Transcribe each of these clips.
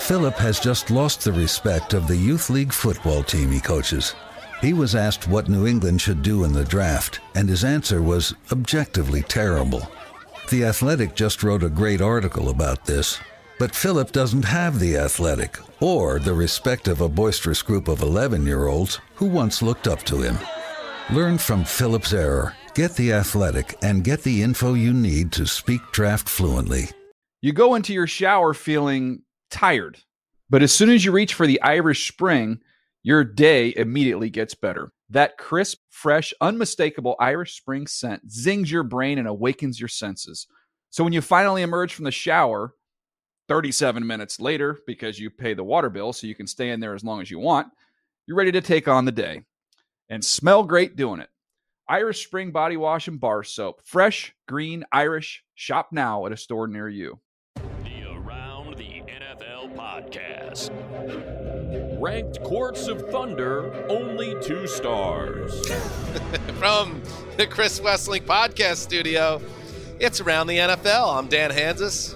Philip has just lost the respect of the youth league football team he coaches. He was asked what New England should do in the draft, and his answer was objectively terrible. The Athletic just wrote a great article about this, but Philip doesn't have the Athletic or the respect of a boisterous group of 11-year-olds who once looked up to him. Learn from Philip's error, get the Athletic, and get the info you need to speak draft fluently. You go into your shower feeling tired, but as soon as you reach for the Irish Spring, your day immediately gets better. That crisp, fresh, unmistakable Irish Spring scent zings your brain and awakens your senses. So when you finally emerge from the shower 37 minutes later, because you pay the water bill so you can stay in there as long as you want, you're ready to take on the day and smell great doing it. Irish Spring Body Wash and Bar Soap. Fresh, green, Irish. Shop now at a store near you. The Around the NFL podcast. Ranked Courts of Thunder, only 2 stars. From the Chris Wesseling podcast studio, it's Around the NFL. I'm Dan Hanzus.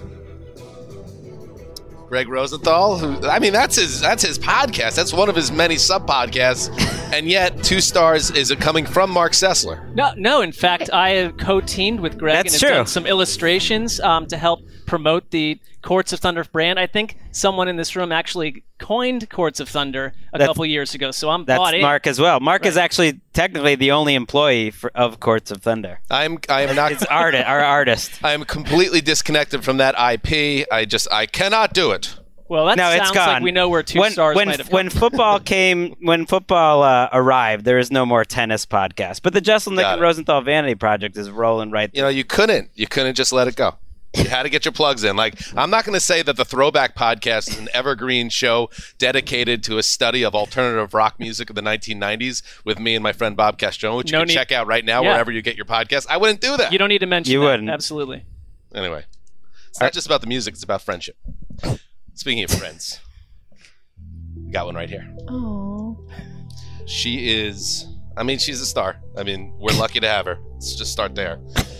Greg Rosenthal, that's his podcast. That's one of his many sub-podcasts. And yet, 2 stars is coming from Mark Sessler. No. In fact, I have co-teamed with Greg and have done some illustrations to help promote the Courts of Thunder brand. I think someone in this room actually coined Courts of Thunder a couple years ago, so I'm bought in. That's Mark as well. Mark is actually technically the only employee of Courts of Thunder. I am not. It's our artist. I am completely disconnected from that IP. I cannot do it. Well, that sounds like we know where 2 stars might have come. When football arrived, there is no more tennis podcast. But the Jesselnick and Rosenthal Vanity Project is rolling right there. You couldn't just let it go. You had to get your plugs in. Like, I'm not going to say that the Throwback Podcast is an evergreen show dedicated to a study of alternative rock music of the 1990s with me and my friend Bob Castrone, which you can check out right now wherever you get your podcast. I wouldn't do that. You don't need to mention You that. wouldn't. Absolutely. Anyway, it's not just about the music. It's about friendship. Speaking of friends, we got one right here. Oh. She's a star. We're lucky to have her. Let's just start there.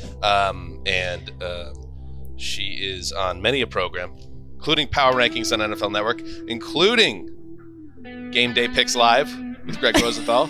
She is on many a program, including Power Rankings on NFL Network, including Game Day Picks Live with Greg Rosenthal.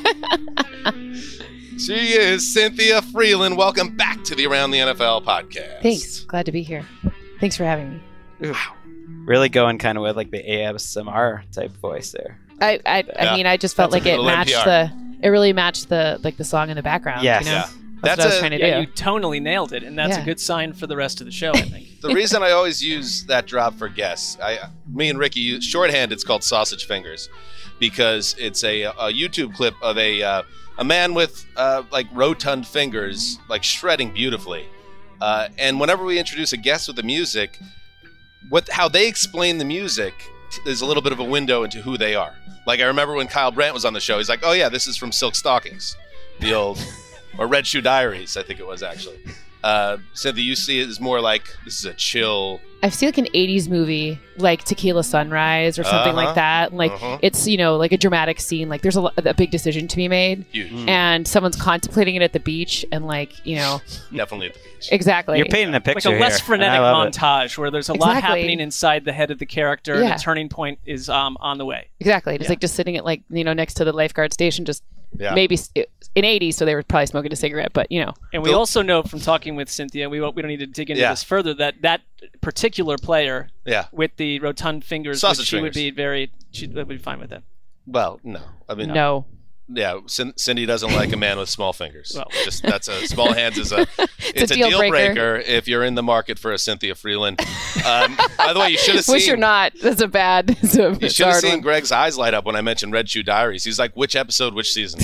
She is Cynthia Frelund. Welcome back to the Around the NFL podcast. Thanks. Glad to be here. Thanks for having me. Wow. Really going kind of with like the ASMR type voice there. I just felt like it matched NPR. it really matched the song in the background. Yes. You know? Yeah. That's what I was trying to do. You totally nailed it, and that's a good sign for the rest of the show, I think. The reason I always use that drop for guests, me and Ricky use shorthand. It's called Sausage Fingers, because it's a YouTube clip of a man with like rotund fingers, like shredding beautifully. And whenever we introduce a guest with the music, how they explain the music is a little bit of a window into who they are. Like, I remember when Kyle Brandt was on the show, he's like, "Oh yeah, this is from Silk Stockings," the old. Or Red Shoe Diaries, I think it was actually. Cynthia, you see it as more like this is a chill. I see like an 80s movie, like Tequila Sunrise or something like that. Like it's, like a dramatic scene. Like there's a big decision to be made. Huge. And someone's contemplating it at the beach and Definitely at the beach. Exactly. You're painting a picture like a less here, frenetic and I love montage where there's a lot happening inside the head of the character and the turning point is on the way. Exactly. It's like just sitting at next to the lifeguard station, just maybe in 80s, so they were probably smoking a cigarette, but And we also know from talking with Cynthia, we don't need to dig into this further, that particular player with the rotund fingers, she would be fine with that. Well, no. No. Yeah, Cindy doesn't like a man with small fingers. Well, that's a small hands is a deal breaker if you're in the market for a Cynthia Frelund. By the way, you should have seen. Wish you're not. That's a bad. You should have seen Greg's eyes light up when I mentioned Red Shoe Diaries. He's like, "Which episode? Which season?"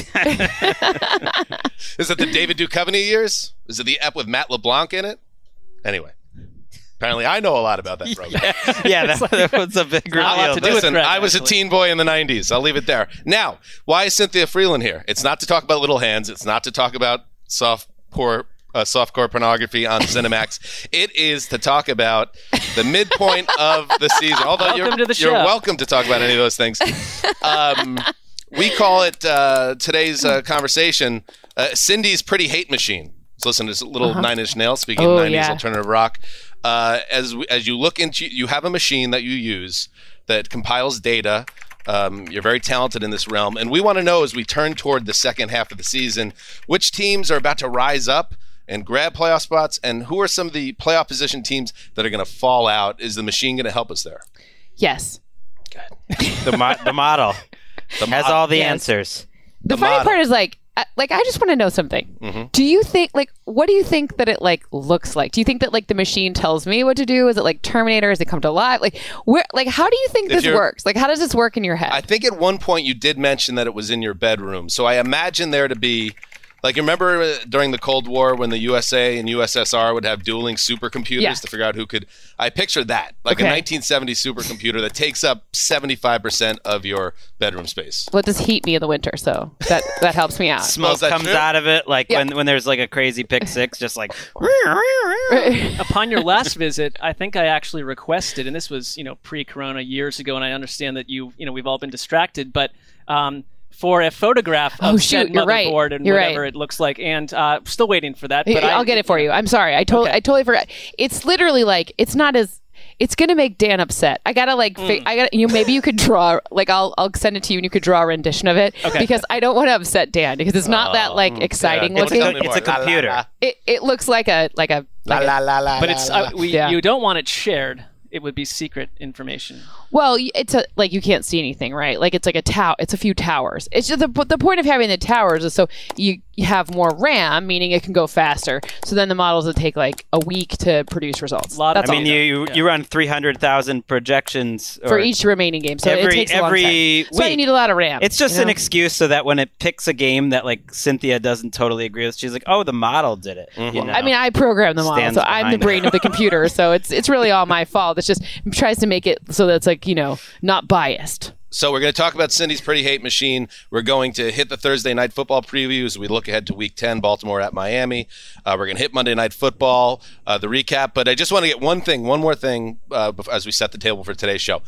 Is it the David Duchovny years? Is it the ep with Matt LeBlanc in it? Anyway. Apparently, I know a lot about that program. That was a big reveal. Listen, I was a teen boy in the 90s. I'll leave it there. Now, why is Cynthia Frelund here? It's not to talk about Little Hands. It's not to talk about softcore pornography on Cinemax. It is to talk about the midpoint of the season. Although you're welcome to talk about any of those things. We call it today's conversation Cindy's Pretty Hate Machine. So listen, there's a little Nine Inch Nails, speaking of 90s alternative rock. As you look into, you have a machine that you use that compiles data. You're very talented in this realm, and we want to know as we turn toward the second half of the season, which teams are about to rise up and grab playoff spots, and who are some of the playoff position teams that are going to fall out? Is the machine going to help us there? Yes. Good. The model has all the answers. The funny part is like I just want to know something. Mm-hmm. Do you think what do you think that it looks like? Do you think that the machine tells me what to do? Is it like Terminator? Does it come to life? How do you think this works? How does this work in your head? I think at one point you did mention that it was in your bedroom. So I imagine there to be, you remember during the Cold War when the USA and USSR would have dueling supercomputers to figure out who could. I picture that, a 1970s supercomputer that takes up 75% of your bedroom space. Well, it does heat me in the winter, so that helps me out. Smoke comes out of it, when there's a crazy pick six, just like. Upon your last visit, I think I actually requested, and this was pre-corona years ago, and I understand that we've all been distracted, but. For a photograph of said motherboard and whatever it looks like, and still waiting for that. But I'll get it for you. I'm sorry, I totally forgot. It's literally it's not as. It's gonna make Dan upset. I gotta maybe you could draw. I'll send it to you and you could draw a rendition of it because I don't want to upset Dan because it's not that exciting looking. It's a computer. It looks like a. But it's you don't want it shared. It would be secret information. Well, it's you can't see anything, right? It's like a tower. It's a few towers. It's just the point of having the towers is so you have more RAM, meaning it can go faster. So then the models will take a week to produce results. You run 300,000 projections for each remaining game, so it takes a long time. Week. So you need a lot of RAM. It's just an excuse so that when it picks a game that Cynthia doesn't totally agree with, she's like, "Oh, the model did it." Mm-hmm. I programmed the model, so I'm the brain of the computer. So it's really all my fault. It's just it tries to make it so that it's not biased. So we're going to talk about Cindy's Pretty Hate Machine. We're going to hit the Thursday Night Football preview as we look ahead to Week 10, Baltimore at Miami. We're going to hit Monday Night Football, the recap. But I just want to get one more thing as we set the table for today's show.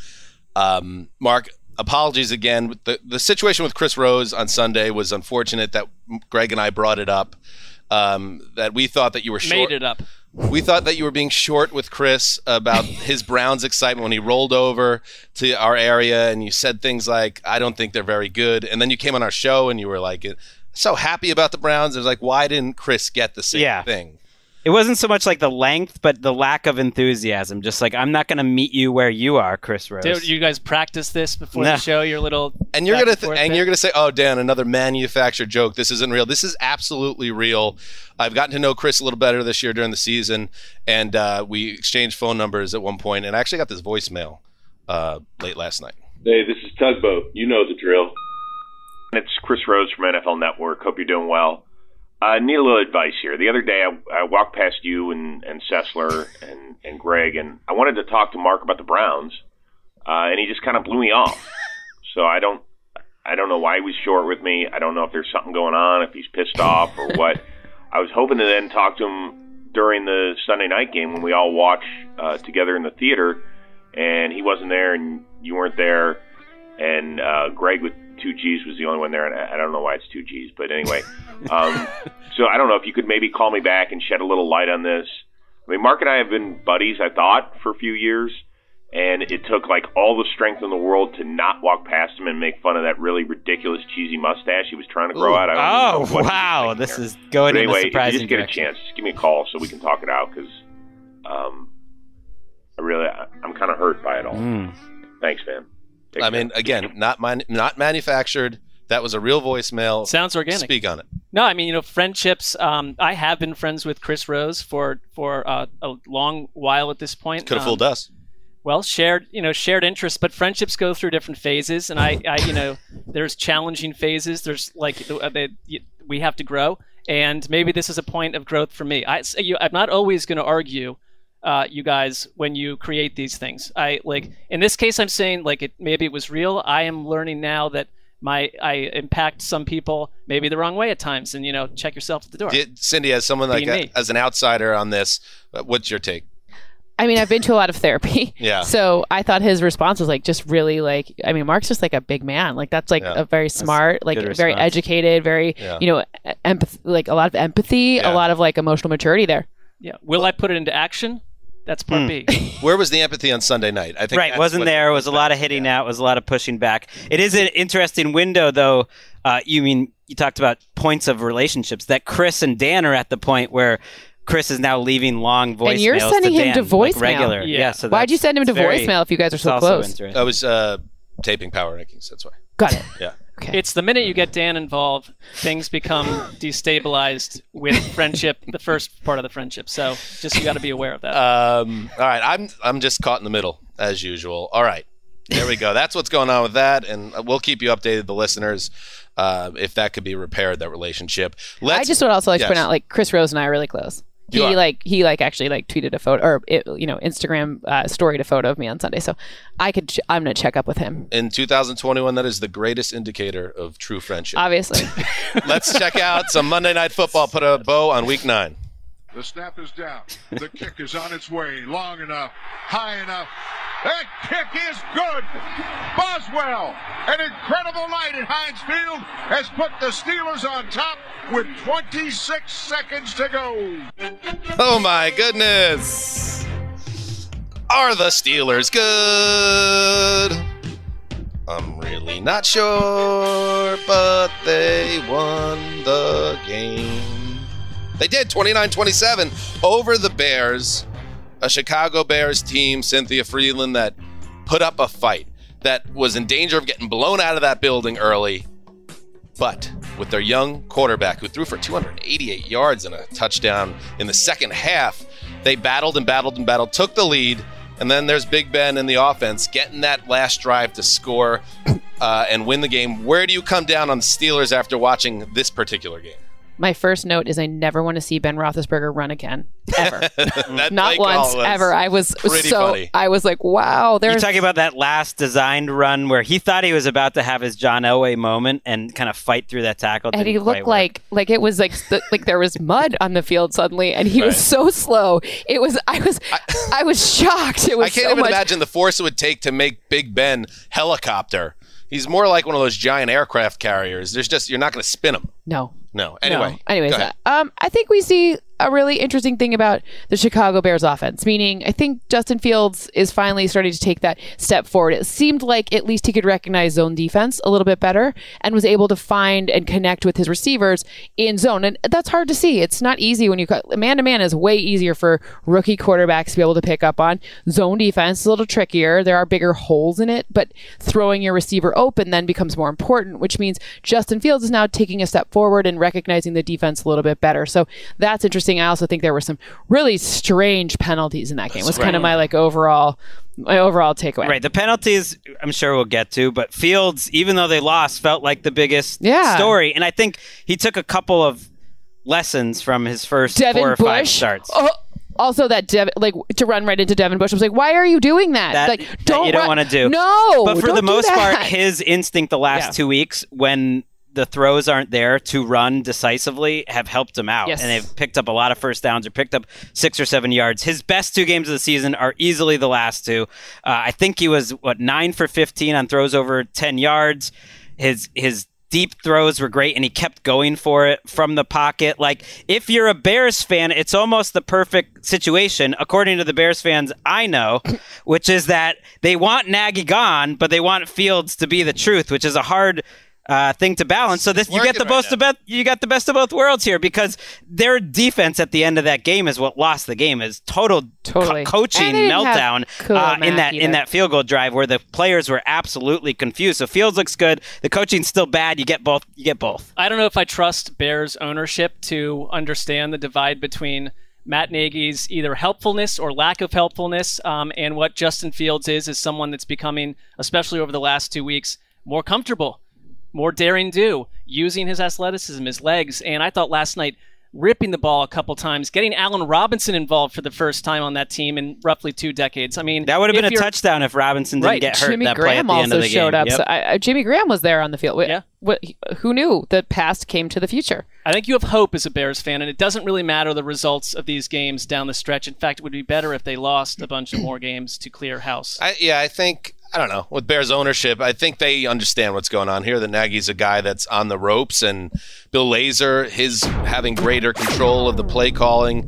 Mark, apologies again. The situation with Chris Rose on Sunday was unfortunate that Greg and I brought it up, that we thought that you were short. Made it up. We thought that you were being short with Chris about his Browns excitement when he rolled over to our area and you said things like, I don't think they're very good. And then you came on our show and you were so happy about the Browns. It was why didn't Chris get the same thing? It wasn't so much the length, but the lack of enthusiasm. Just I'm not going to meet you where you are, Chris Rose. Dude, you guys practice this before the show? Your little and you're gonna say, "Oh, Dan, another manufactured joke. This isn't real. This is absolutely real." I've gotten to know Chris a little better this year during the season, and we exchanged phone numbers at one point, and I actually got this voicemail late last night. Hey, this is Tugboat. You know the drill. It's Chris Rose from NFL Network. Hope you're doing well. I need a little advice here. The other day, I walked past you and Sessler and Greg, and I wanted to talk to Mark about the Browns, and he just kind of blew me off. So I don't know why he was short with me. I don't know if there's something going on, if he's pissed off or what. I was hoping to then talk to him during the Sunday night game when we all watch together in the theater, and he wasn't there and you weren't there, and Greg with 2 G's was the only one there, and I don't know why it's 2 G's, but anyway. So I don't know if you could maybe call me back and shed a little light on this. I mean, Mark and I have been buddies, I thought, for a few years, and it took all the strength in the world to not walk past him and make fun of that really ridiculous cheesy mustache he was trying to grow out. Wow, this is going in a surprising if you just get direction. a chance, just give me a call so we can talk it out, because I'm kind of hurt by it all. Thanks, man. Again, not manufactured. That was a real voicemail. Sounds organic. Speak on it. No, friendships. I have been friends with Chris Rose for a long while at this point. Could have fooled us. Well, shared interests, but friendships go through different phases, and I there's challenging phases. There's we have to grow, and maybe this is a point of growth for me. I'm not always going to argue. You guys, when you create these things, in this case, I'm saying maybe it was real. I am learning now that I impact some people maybe the wrong way at times, and check yourself at the door. Cindy, as someone as an outsider on this, what's your take? I mean, I've been to a lot of therapy. Yeah. So I thought his response was just really Mark's just a big man. That's a very smart, very educated, very empathy, a lot of empathy, a lot of emotional maturity there. Yeah. Will I put it into action? That's part B. Where was the empathy on Sunday night? I think right, wasn't there. It was a lot of hitting out, was a lot of pushing back. It is an interesting window, though. You talked about points of relationships, that Chris and Dan are at the point where Chris is now leaving long voicemails. And you're sending him to voicemail. Like regular. Yeah. So why'd you send him to voicemail if you guys are so close? I was taping Power Rankings, that's why. Got it. Yeah. Okay. It's the minute you get Dan involved, things become destabilized with friendship, the first part of the friendship. So just you got to be aware of that. All right, I'm just caught in the middle, as usual. All right, there we go. That's what's going on with that, and we'll keep you updated, the listeners, if that could be repaired, that relationship. I just would also like to point out, like, Chris Rose and I are really close. He actually tweeted a photo or Instagram storied a photo of me on Sunday, so I'm gonna check up with him. In 2021, that is the greatest indicator of true friendship. Obviously. Let's check out some Monday Night Football. Put a bow on Week 9. The snap is down. The kick is on its way. Long enough. High enough. That kick is good. Boswell, an incredible night at Heinz Field, has put the Steelers on top with 26 seconds to go. Oh, my goodness. Are the Steelers good? I'm really not sure, but they won the game. They did, 29-27 over the Bears, a Chicago Bears team, Cynthia Freeland, that put up a fight, that was in danger of getting blown out of that building early. But with their young quarterback, who threw for 288 yards and a touchdown in the second half, they battled and battled and battled, took the lead, and then there's Big Ben in the offense getting that last drive to score and win the game. Where do you come down on the Steelers after watching this particular game? My first note is I never want to see Ben Roethlisberger run again, ever. Not once, ever. I was funny. I was like, wow. You're talking about that last designed run where he thought he was about to have his John Elway moment and kind of fight through that tackle. And he looked like it was like there was mud on the field suddenly, and he was so slow. I was shocked. It was. I can't even imagine the force it would take to make Big Ben helicopter. He's more like one of those giant aircraft carriers. You're not going to spin him. No. Anyway. Anyways, I think we see a really interesting thing about the Chicago Bears offense, meaning I think Justin Fields is finally starting to take that step forward. It seemed like at least he could recognize zone defense a little bit better and was able to find and connect with his receivers in zone. And that's hard to see. It's not easy when you cut man-to-man is way easier for rookie quarterbacks to be able to pick up on. Zone defense is a little trickier. There are bigger holes in it, but throwing your receiver open then becomes more important, which means Justin Fields is now taking a step forward and recognizing the defense a little bit better. So that's interesting. I also think there were some really strange penalties in that game. It was kind of my overall takeaway. Right. The penalties, I'm sure we'll get to, but Fields, even though they lost, felt like the biggest story. And I think he took a couple of lessons from his first Devin 4 or 5 starts. Also, that to run right into Devin Bush, I was like, "Why are you doing that? You don't want to do." No, but for the most part, his instinct the last 2 weeks, when the throws aren't there to run decisively, have helped him out. Yes. And they've picked up a lot of first downs or picked up 6 or 7 yards. His best 2 games of the season are easily the last 2. I think he was 9 for 15 on throws over 10 yards. His deep throws were great, and he kept going for it from the pocket. Like, if you're a Bears fan, it's almost the perfect situation, according to the Bears fans I know, which is that they want Nagy gone, but they want Fields to be the truth, which is a hard thing to balance. So you get the best of both worlds here, because their defense at the end of that game is what lost the game. Is totally coaching meltdown in that field goal drive where the players were absolutely confused. So Fields looks good. The coaching's still bad. You get both. I don't know if I trust Bears ownership to understand the divide between Matt Nagy's either helpfulness or lack of helpfulness, and what Justin Fields is someone that's becoming, especially over the last 2 weeks, more comfortable, more daring do, using his athleticism, his legs. And I thought last night, ripping the ball a couple times, getting Allen Robinson involved for the first time on that team in roughly 2 decades. I mean, that would have been a touchdown if Robinson didn't get hurt. Jimmy that Graham play at the end of the showed game. up. Yep. So Jimmy Graham was there on the field. Yeah. Who knew the past came to the future? I think you have hope as a Bears fan, and it doesn't really matter the results of these games down the stretch. In fact, it would be better if they lost a bunch of more games to clear house. I think, I don't know, with Bears ownership, I think they understand what's going on here. That Nagy's a guy that's on the ropes, and Bill Lazor, his having greater control of the play calling,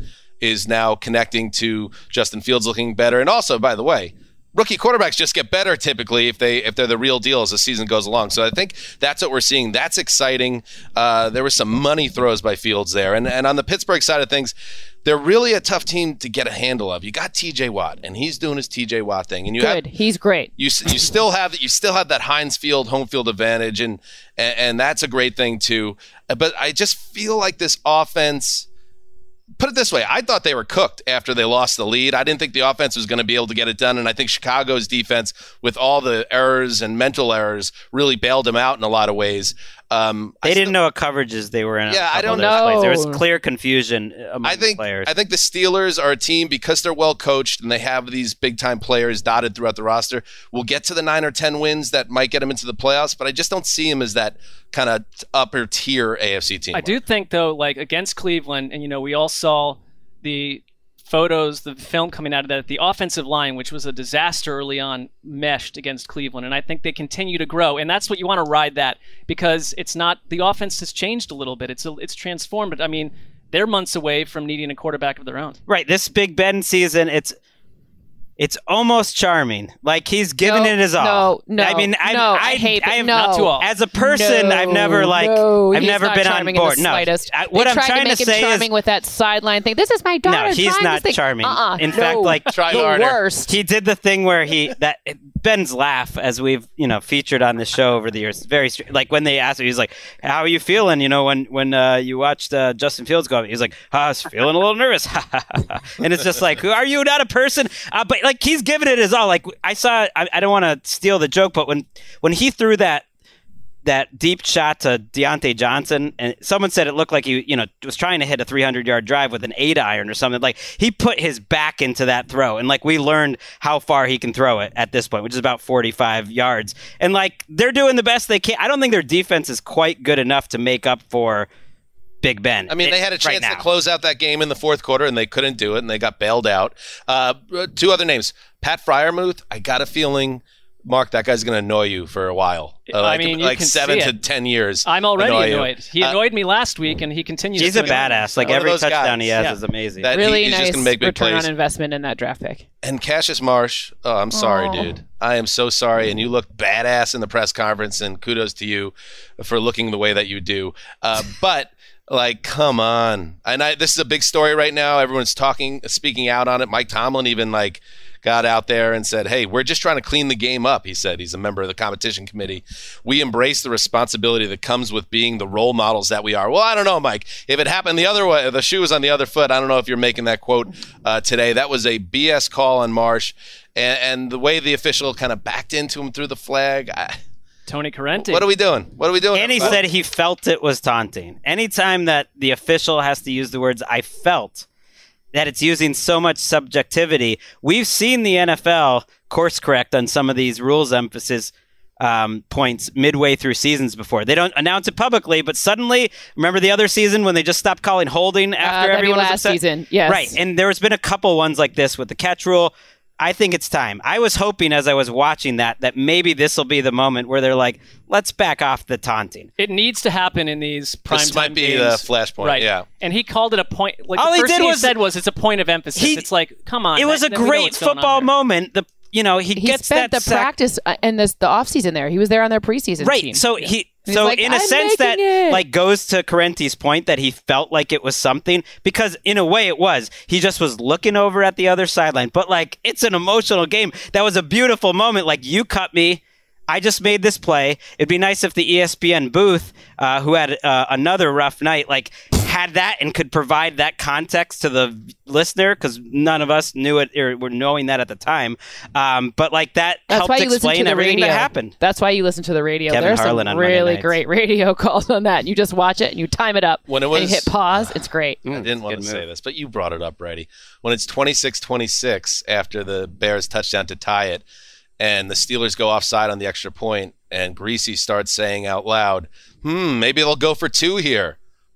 is now connecting to Justin Fields looking better. And also, by the way, rookie quarterbacks just get better typically if they're the real deal as the season goes along. So I think that's what we're seeing. That's exciting. There were some money throws by Fields there. And on the Pittsburgh side of things, they're really a tough team to get a handle of. You got TJ Watt, and he's doing his TJ Watt thing. And he's great. You still have that Heinz Field home field advantage, and that's a great thing too. But I just feel like this offense. Put it this way, I thought they were cooked after they lost the lead. I didn't think the offense was going to be able to get it done, and I think Chicago's defense, with all the errors and mental errors, really bailed them out in a lot of ways. They didn't know what coverages they were in. Yeah, I don't know. There was clear confusion among the players. I think the Steelers are a team, because they're well coached and they have these big-time players dotted throughout the roster, will get to the 9 or 10 wins that might get them into the playoffs, but I just don't see them as that kind of upper tier AFC team. I do think, though, like against Cleveland, and we all saw the photos, the film coming out of that, the offensive line, which was a disaster early on, meshed against Cleveland. And I think they continue to grow. And that's what you want to ride that, because it's not, the offense has changed a little bit. It's transformed. But I mean, they're months away from needing a quarterback of their own. Right. This Big Ben season, it's almost charming. Like he's giving it his all. No, I mean, I hate it. Not to all. As a person, I've never been on board. No, what I'm trying to say is charming with that sideline thing. This is my daughter. No, he's not charming. In fact, try the harder. Worst. He did the thing where Ben's laugh, as we've featured on the show over the years, very like when they asked him, he's like, "How are you feeling?" When you watched Justin Fields go, he's like, "I was feeling a little nervous," and it's just like, "Are you not a person?" But like he's giving it his all. Like I saw, I don't want to steal the joke, but when he threw that deep shot to Deontay Johnson, and someone said it looked like he was trying to hit a 300-yard drive with an 8-iron or something. Like he put his back into that throw, and like we learned how far he can throw it at this point, which is about 45 yards. And like they're doing the best they can. I don't think their defense is quite good enough to make up for Big Ben. I mean, they had a chance to close out that game in the fourth quarter, and they couldn't do it, and they got bailed out. 2 other names. Pat Freiermuth, I got a feeling, Mark, that guy's going to annoy you for a while. You can 7 see to it. 10 years. I'm already annoyed. He annoyed me last week, and he continues He's to a badass. Like every touchdown he has is amazing. Really he's nice just gonna make big return plays. on investment in that draft pick. And Cassius Marsh, I'm sorry, dude. I am so sorry. And you looked badass in the press conference, and kudos to you for looking the way that you do. But like, come on. And this is a big story right now. Everyone's speaking out on it. Mike Tomlin even got out there and said, "Hey, we're just trying to clean the game up." He said, he's a member of the competition committee. "We embrace the responsibility that comes with being the role models that we are." Well, I don't know, Mike. If it happened the other way, the shoe was on the other foot. I don't know if you're making that quote today. That was a BS call on Marsh. And the way the official kind of backed into him through the flag, Tony Corrente. What are we doing? And he said he felt it was taunting. Anytime that the official has to use the words "I felt," that it's using so much subjectivity. We've seen the NFL course correct on some of these rules emphasis points midway through seasons before. They don't announce it publicly, but suddenly, remember the other season when they just stopped calling holding after everyone was upset? Season, yes. Right, and there's been a couple ones like this with the catch rule. I think it's time. I was hoping as I was watching that maybe this will be the moment where they're like, let's back off the taunting. It needs to happen in these prime time games. This might be the flashpoint, right. Yeah. And he called it a point. Like all the first he thing he said was it's a point of emphasis. It's like, come on. It was a great football moment. He gets spent that the practice and the offseason there. He was there on their preseason right. team. So like, in a sense that goes to Corrente's point that he felt like it was something, because in a way it was. He just was looking over at the other sideline. But it's an emotional game. That was a beautiful moment. Like, you cut me. I just made this play. It'd be nice if the ESPN booth, who had another rough night, had that and could provide that context to the listener, because none of us knew it or were knowing that at the time. But that helped explain everything that happened. That's why you listen to the radio. Kevin There's Harlan some on really great radio calls on that. You just watch it and you time it up and you hit pause. It's great. I didn't want to say this, but you brought it up, Brady. When it's 26-26 after the Bears touchdown to tie it, and the Steelers go offside on the extra point, and Greasy starts saying out loud, maybe they'll go for 2 here.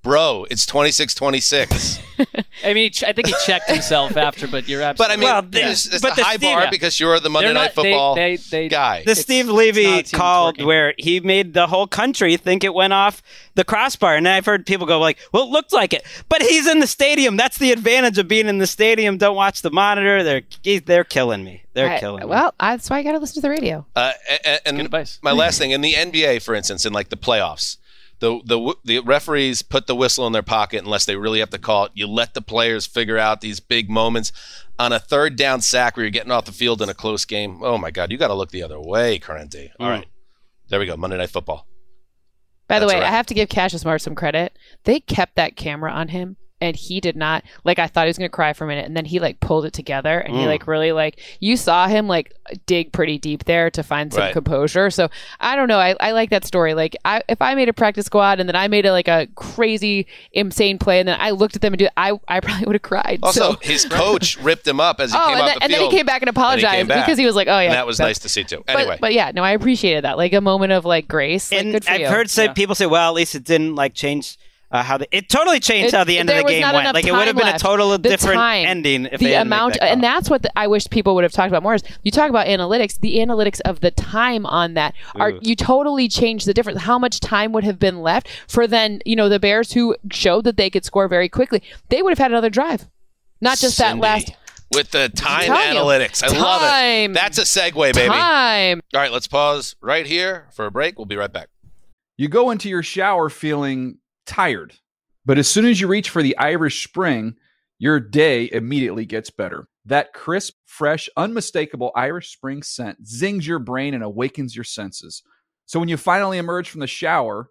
Bro, it's 26-26. I mean, I think he checked himself after, but you're absolutely But I mean, it's a high bar because you're the Monday Night Football guy. The Steve Levy called where he made the whole country think it went off the crossbar. And I've heard people go like, well, it looked like it. But he's in the stadium. That's the advantage of being in the stadium. Don't watch the monitor. They're killing me. They're killing me. Well, that's why I got to listen to the radio. And good advice. My last thing, in the NBA, for instance, in like the playoffs, the referees put the whistle in their pocket unless they really have to call it. You let the players figure out these big moments. On a third down sack where you're getting off the field in a close game, oh my God, you got to look the other way, Corrente. All right, there we go, Monday Night Football. By the way, I have to give Cassius Smart some credit. They kept that camera on him. And he did not, like, I thought he was going to cry for a minute. And then he, like, pulled it together. And he, like, really, like, you saw him, like, dig pretty deep there to find some composure. So, I don't know. I like that story. Like, if I made a practice squad and then I made a crazy, insane play and then I looked at them and do it, I probably would have cried. Also, his coach ripped him up as he came off the field. And then he came back and apologized because he was like, oh, yeah. And that was nice to see, too. Anyway. But yeah, no, I appreciated that. Like, a moment of, like, grace. Like, and good for I've you. heard people say, well, at least it didn't, like, change... it totally changed how the end of the game went. Like, it would have been a total different ending if they hadn't made that call. And that's what I wish people would have talked about more is you talk about analytics, the analytics of the time on that you totally change the difference. How much time would have been left for then, the Bears who showed that they could score very quickly. They would have had another drive. Not just that last with the time analytics. I love it. That's a segue, baby. Time. All right, let's pause right here for a break. We'll be right back. You go into your shower feeling tired, but as soon as you reach for the Irish Spring, your day immediately gets better. That crisp, fresh, unmistakable Irish Spring scent zings your brain and awakens your senses. So when you finally emerge from the shower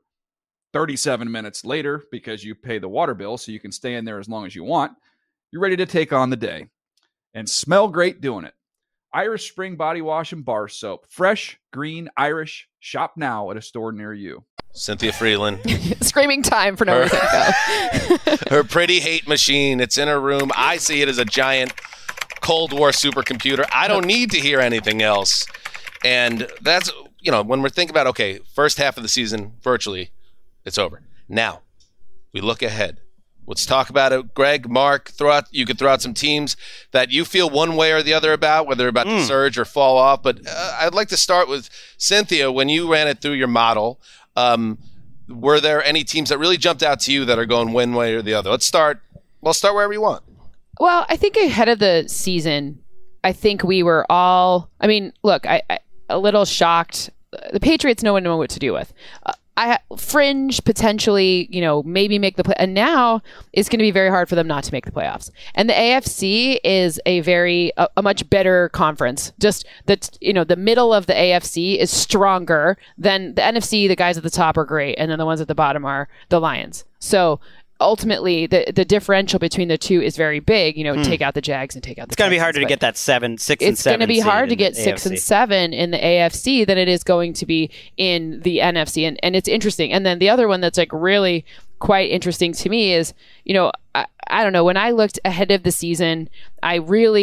37 minutes later, because you pay the water bill so you can stay in there as long as you want, you're ready to take on the day and smell great doing it. Irish Spring Body Wash and Bar Soap. Fresh, green, Irish. Shop now at a store near you. Cynthia Freeland. Screaming time for no reason to go. Her pretty hate machine. It's in her room. I see it as a giant Cold War supercomputer. I don't need to hear anything else. And that's, when we're thinking about, okay, first half of the season, virtually, it's over. Now, we look ahead. Let's talk about it. Greg, Mark, you could throw out some teams that you feel one way or the other about, whether they're about to surge or fall off. But I'd like to start with Cynthia. When you ran it through your model, were there any teams that really jumped out to you that are going one way or the other? Start wherever you want. Well, I think ahead of the season, I think we were all, look, I a little shocked. The Patriots, no one knew what to do with. Fringe, potentially, maybe make the play. And now it's going to be very hard for them not to make the playoffs. And the AFC is a much better conference. Just that, the middle of the AFC is stronger than the NFC. The guys at the top are great. And then the ones at the bottom are the Lions. So ultimately, the differential between the two is very big. Take out the Jags and take out the It's going to be harder to get that 6 and 7. It's going to be hard to get 6 and 7 in the AFC than it is going to be in the NFC. And it's interesting. And then the other one that's like really quite interesting to me is, I don't know, when I looked ahead of the season, I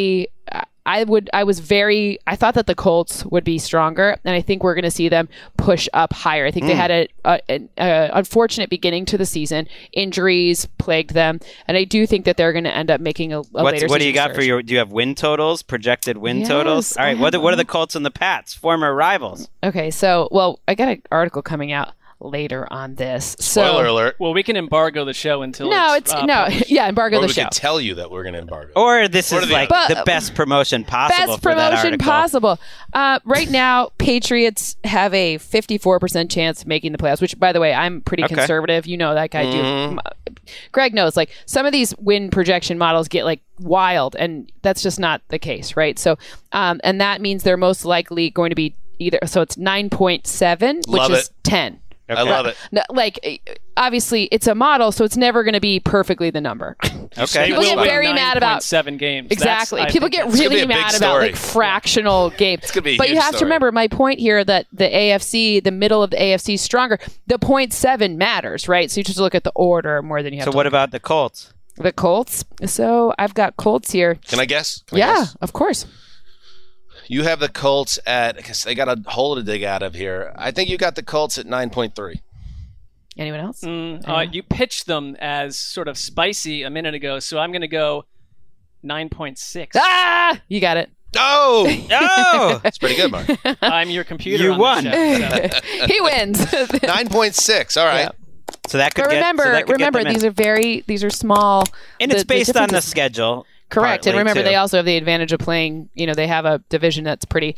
thought that the Colts would be stronger, and I think we're going to see them push up higher. I think they had an unfortunate beginning to the season. Injuries plagued them, and I do think that they're going to end up making a later What do you got surge. for your? Do you have win totals? Projected win totals? All right. What are the Colts and the Pats? Former rivals. Okay, so I got an article coming out later on this. Spoiler alert. Well, we can embargo the show until embargo the show. We can tell you that we're going to embargo. Or this is like the best promotion possible. Best promotion possible. Right now, Patriots have a 54% chance of making the playoffs, which, by the way, I'm pretty conservative. You know that guy. Greg knows, like, some of these win projection models get like wild, and that's just not the case, right? So, and that means they're most likely going to be either. So it's 9.7, which is 10. Okay. I love it. Like, obviously, it's a model, so it's never going to be perfectly the number. Okay. People get very mad about 7 games. Exactly. People get really mad about like fractional games. It's gonna be a but huge you have to story. remember my point here that the AFC, the middle of the AFC, is stronger. The 0.7 matters, right? So you just look at the order more than you have. So what about the Colts? The Colts. So I've got Colts here. Can I guess? Of course. You have the Colts at, because they got a hole to dig out of here. I think you got the Colts at 9.3. Anyone else? You pitched them as sort of spicy a minute ago, so I'm going to go 9.6. Ah! You got it. Oh! Oh! That's pretty good, Mark. I'm your computer. You on won. The show, so. He wins. 9.6. All right. Yeah. So that could But remember, these these are small, and it's based on the differences- schedule. Correct, and partly, remember too. they also have the advantage of playing. They have a division that's pretty.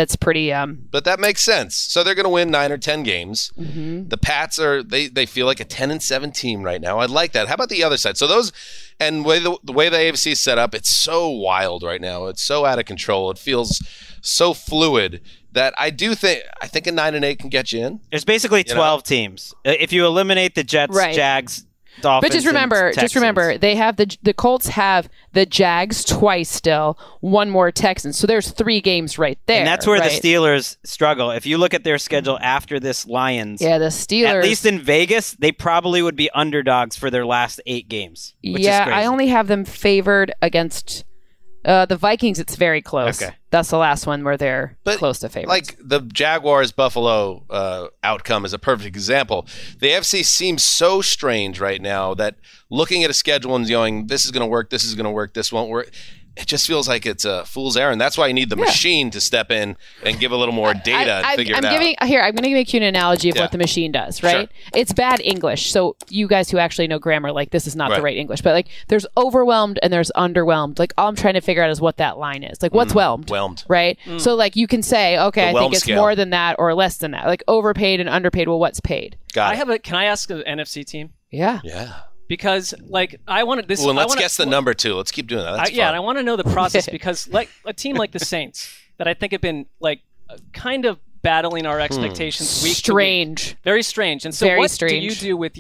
But that makes sense. So they're going to win 9 or 10 games. Mm-hmm. The Pats they feel like a 10-7 team right now. I'd like that. How about the other side? So those and the way the AFC is set up, it's so wild right now. It's so out of control. It feels so fluid that I think a 9-8 can get you in. There's basically 12 teams. If you eliminate the Jets, Right. Jags, Dolphins, But just remember, they have the Colts have the Jags twice still, one more Texans. So there's 3 games right there. and that's where right? the Steelers struggle. If you look at their schedule after this Lions, Yeah, the Steelers. at least in Vegas, they probably would be underdogs for their last 8 games. Which is Yeah, crazy. I only have them favored against the Vikings. It's very close. Okay. That's the last one where they're But close to favorites. like the Jaguars-Buffalo outcome is a perfect example. The AFC seems so strange right now that looking at a schedule and going, this is going to work, this is going to work, this won't work. It just feels like it's a fool's errand. That's why you need the machine to step in and give a little more data and figure it out. I'm going to make you an analogy of what the machine does, right? Sure. It's bad English. So you guys who actually know grammar, like this is not the Right. right English, but like there's overwhelmed and there's underwhelmed. Like all I'm trying to figure out is what that line is. Like what's whelmed? Whelmed. Right? So like you can say, okay, The I think whelm it's scale. more than that or less than that. Like overpaid and underpaid. Well, what's paid? Got it. Can I ask an NFC team? Yeah. Yeah. Because I wanted this. Ooh, and I let's wanna- guess the number too. Let's keep doing that. That's yeah, fun. and I want to know the process because like a team like the Saints that I think have been like kind of battling our expectations week to week. Strange. Very strange. And so Very what strange. do you do with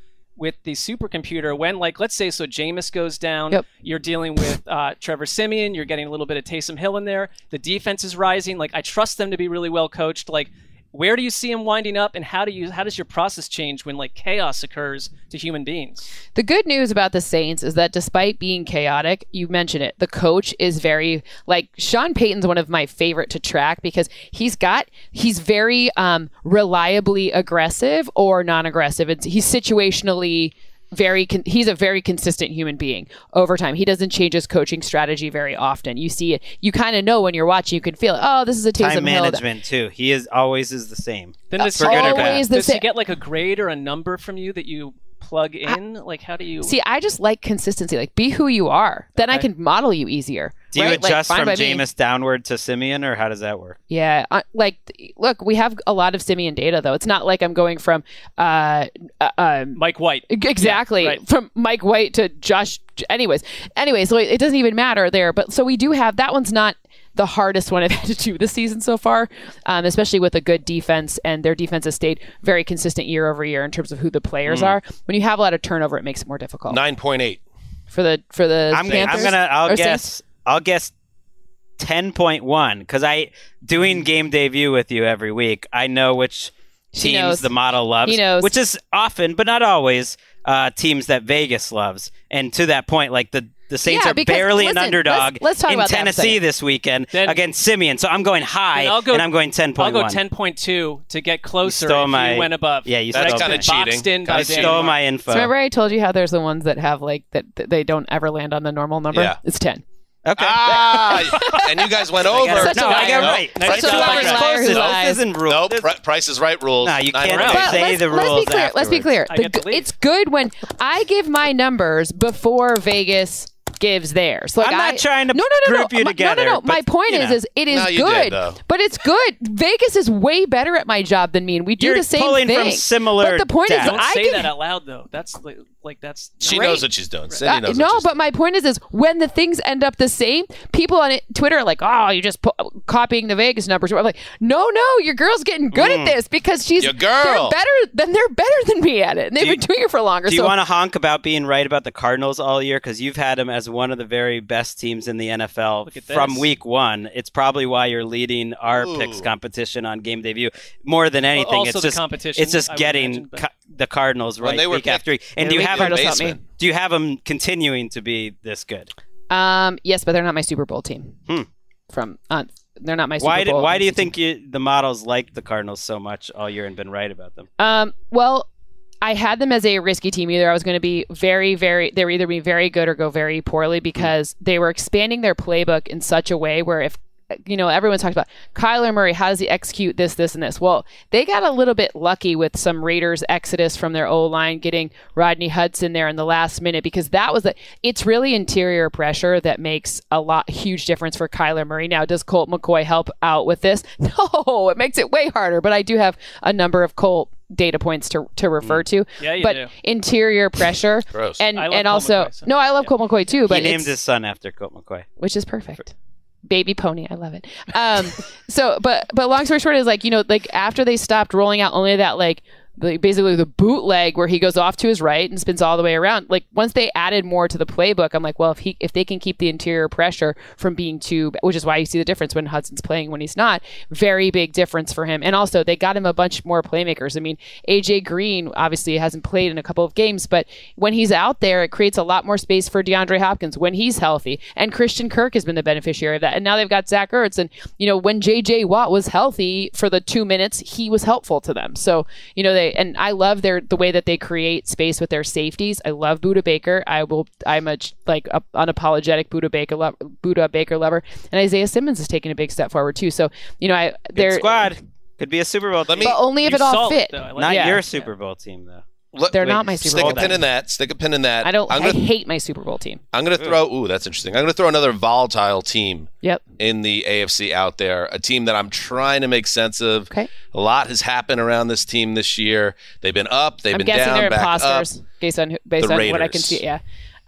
the supercomputer when, like, let's say, so Jameis goes down, Yep. you're dealing with Trevor Siemian, you're getting a little bit of Taysom Hill in there, the defense is rising. Like, I trust them to be really well coached. Like, where do you see him winding up, and how does your process change when like chaos occurs to human beings? The good news about the Saints is that despite being chaotic, you mentioned it, the coach is very, like, Sean Payton's one of my favorite to track because he's very reliably aggressive or non-aggressive. He's situationally he's a very consistent human being over time. He doesn't change his coaching strategy very often. You see it. You kind of know when you're watching. You can feel it. Oh, this is a Taysom Time Hill. management too. He is always the same. Then does for good or bad. always the does he same. get like a grade or a number from you that you plug in? Like, how do you See, I just like consistency. Like, be who you are. Then I Okay. can model you easier. Do you right? Like, adjust fine from by me. Jameis downward to Simeon, or how does that work? Yeah, look, we have a lot of Simeon data though. It's not like I'm going from Mike White? exactly Yeah, right. from Mike White to Josh. Anyways, so it doesn't even matter there. But so we do have that one's not the hardest one I've had to do this season so far, especially with a good defense, and their defense has stayed very consistent year over year in terms of who the players are. When you have a lot of turnover, it makes it more difficult 9.8. for the Panthers. I'll guess 10.1 because doing game debut with you every week. I know which She teams knows. the model loves, He knows. which is often, but not always, teams that Vegas loves. And to that point, like the Saints Yeah, are because, barely listen, an underdog let's talk in about that for a Tennessee second. this weekend Then- against Simeon. So I'm going high, Then I'll go- and I'm going 10.1. I'll go 10.2 to get closer. stole if my- you went above. Yeah, you That's stole kinda it. cheating. Boxed in by Kinda Dan Stole Mark. my info. So remember I told you how there's the ones that have like that they don't ever land on the normal number? Yeah. It's 10. Okay. And you guys went over. Such a No, I got liar. right. Such It's a whoever's liar closest. who This lies. isn't rule. Nope. Price is Right rules. No, you can't 9.8. say the rules Let's be clear. I get to leave. It's good when I give my numbers before Vegas gives theirs. Like I'm not trying to group you together, No. My but, point you know. is it is No, you good, did, though. but it's good. Vegas is way better at my job than me, and we do You're the same pulling thing. from similar But the point data. is, Don't I say give that out loud, though. That's like that's. She Great. knows what she's doing. Cindy knows no, what she's but my point is when the things end up the same, people on Twitter are like, "Oh, you're just copying the Vegas numbers." I'm like, "No, your girl's getting good at this because she's Your girl. They're better than me at it, and they've been doing it for longer." Do you so want to honk about being right about the Cardinals all year? Because you've had them as one of the very best teams in the NFL Look at from this. week one. It's probably why you're leading our picks competition on game debut more than anything. also it's the just competition, It's just I would getting imagine, but- the Cardinals When right they were week after week. And Yeah, do you the have Cardinals them? helped me. basement. Do you have them continuing to be this good? Yes, but they're not my Super Bowl team. They're not my Super Bowl. Why do you team. think the models like the Cardinals so much all year and been right about them? Well, I had them as a risky team. Either I was going to be they were either be very good or go very poorly because they were expanding their playbook in such a way where if, everyone's talked about Kyler Murray, how does he execute this, and this? Well, they got a little bit lucky with some Raiders exodus from their O-line, getting Rodney Hudson there in the last minute, because it's really interior pressure that makes huge difference for Kyler Murray. Now, does Colt McCoy help out with this? No, it makes it way harder, but I do have a number of Colt data points to refer to. Yeah, you but do. Interior pressure. Gross. and Colt also McCoy, so. No, I love Colt McCoy too, but he named his son after Colt McCoy, which is perfect. Baby pony, I love it. But long story short is after they stopped rolling out only that basically the bootleg where he goes off to his right and spins all the way around. Once they added more to the playbook, I'm like, well, if they can keep the interior pressure from being which is why you see the difference when Hudson's playing, when he's not, very big difference for him. And also they got him a bunch more playmakers. I mean, AJ Green obviously hasn't played in a couple of games, but when he's out there, it creates a lot more space for DeAndre Hopkins when he's healthy. And Christian Kirk has been the beneficiary of that. And now they've got Zach Ertz. And, when JJ Watt was healthy for the 2 minutes, he was helpful to them. So, and I love the way that they create space with their safeties. I love Budda Baker. I'm a unapologetic Budda Baker lover. And Isaiah Simmons is taking a big step forward too. So, good squad could be a Super Bowl team. But only if it all fit. Not your Super Bowl team though. They're not my Super Bowl team. Stick a pin in that. I hate my Super Bowl team. I'm going to throw... Ooh, that's interesting. I'm going to throw another volatile team Yep. in the AFC out there. A team that I'm trying to make sense of. Okay. A lot has happened around this team this year. They've been up. They've been down. I'm guessing they're back imposters up. based on what I can see. Yeah.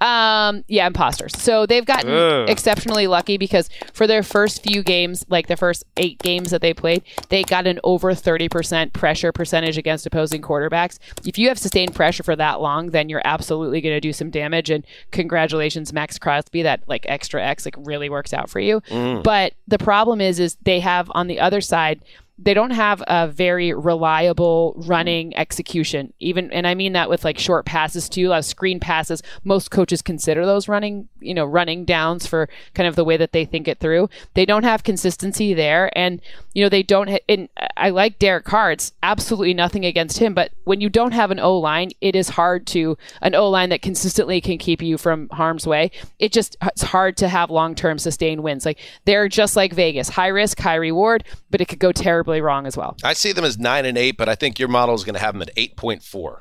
Imposters. So they've gotten exceptionally lucky because for their first few games, like the first 8 games that they played, they got an over 30% pressure percentage against opposing quarterbacks. If you have sustained pressure for that long, then you're absolutely going to do some damage. And congratulations, Max Crosby, that extra X really works out for you. But the problem is they have on the other side, they don't have a very reliable running execution. And I mean that with short passes too, screen passes. Most coaches consider those running downs for kind of the way that they think it through. They don't have consistency there, and they don't. And I like Derek Carr. It's absolutely nothing against him, but when you don't have an O-line, it is hard an O-line that consistently can keep you from harm's way. It's hard to have long-term sustained wins. They're just like Vegas, high risk, high reward, but it could go terribly wrong as well. I see them as 9-8, but I think your model is going to have them at 8.4.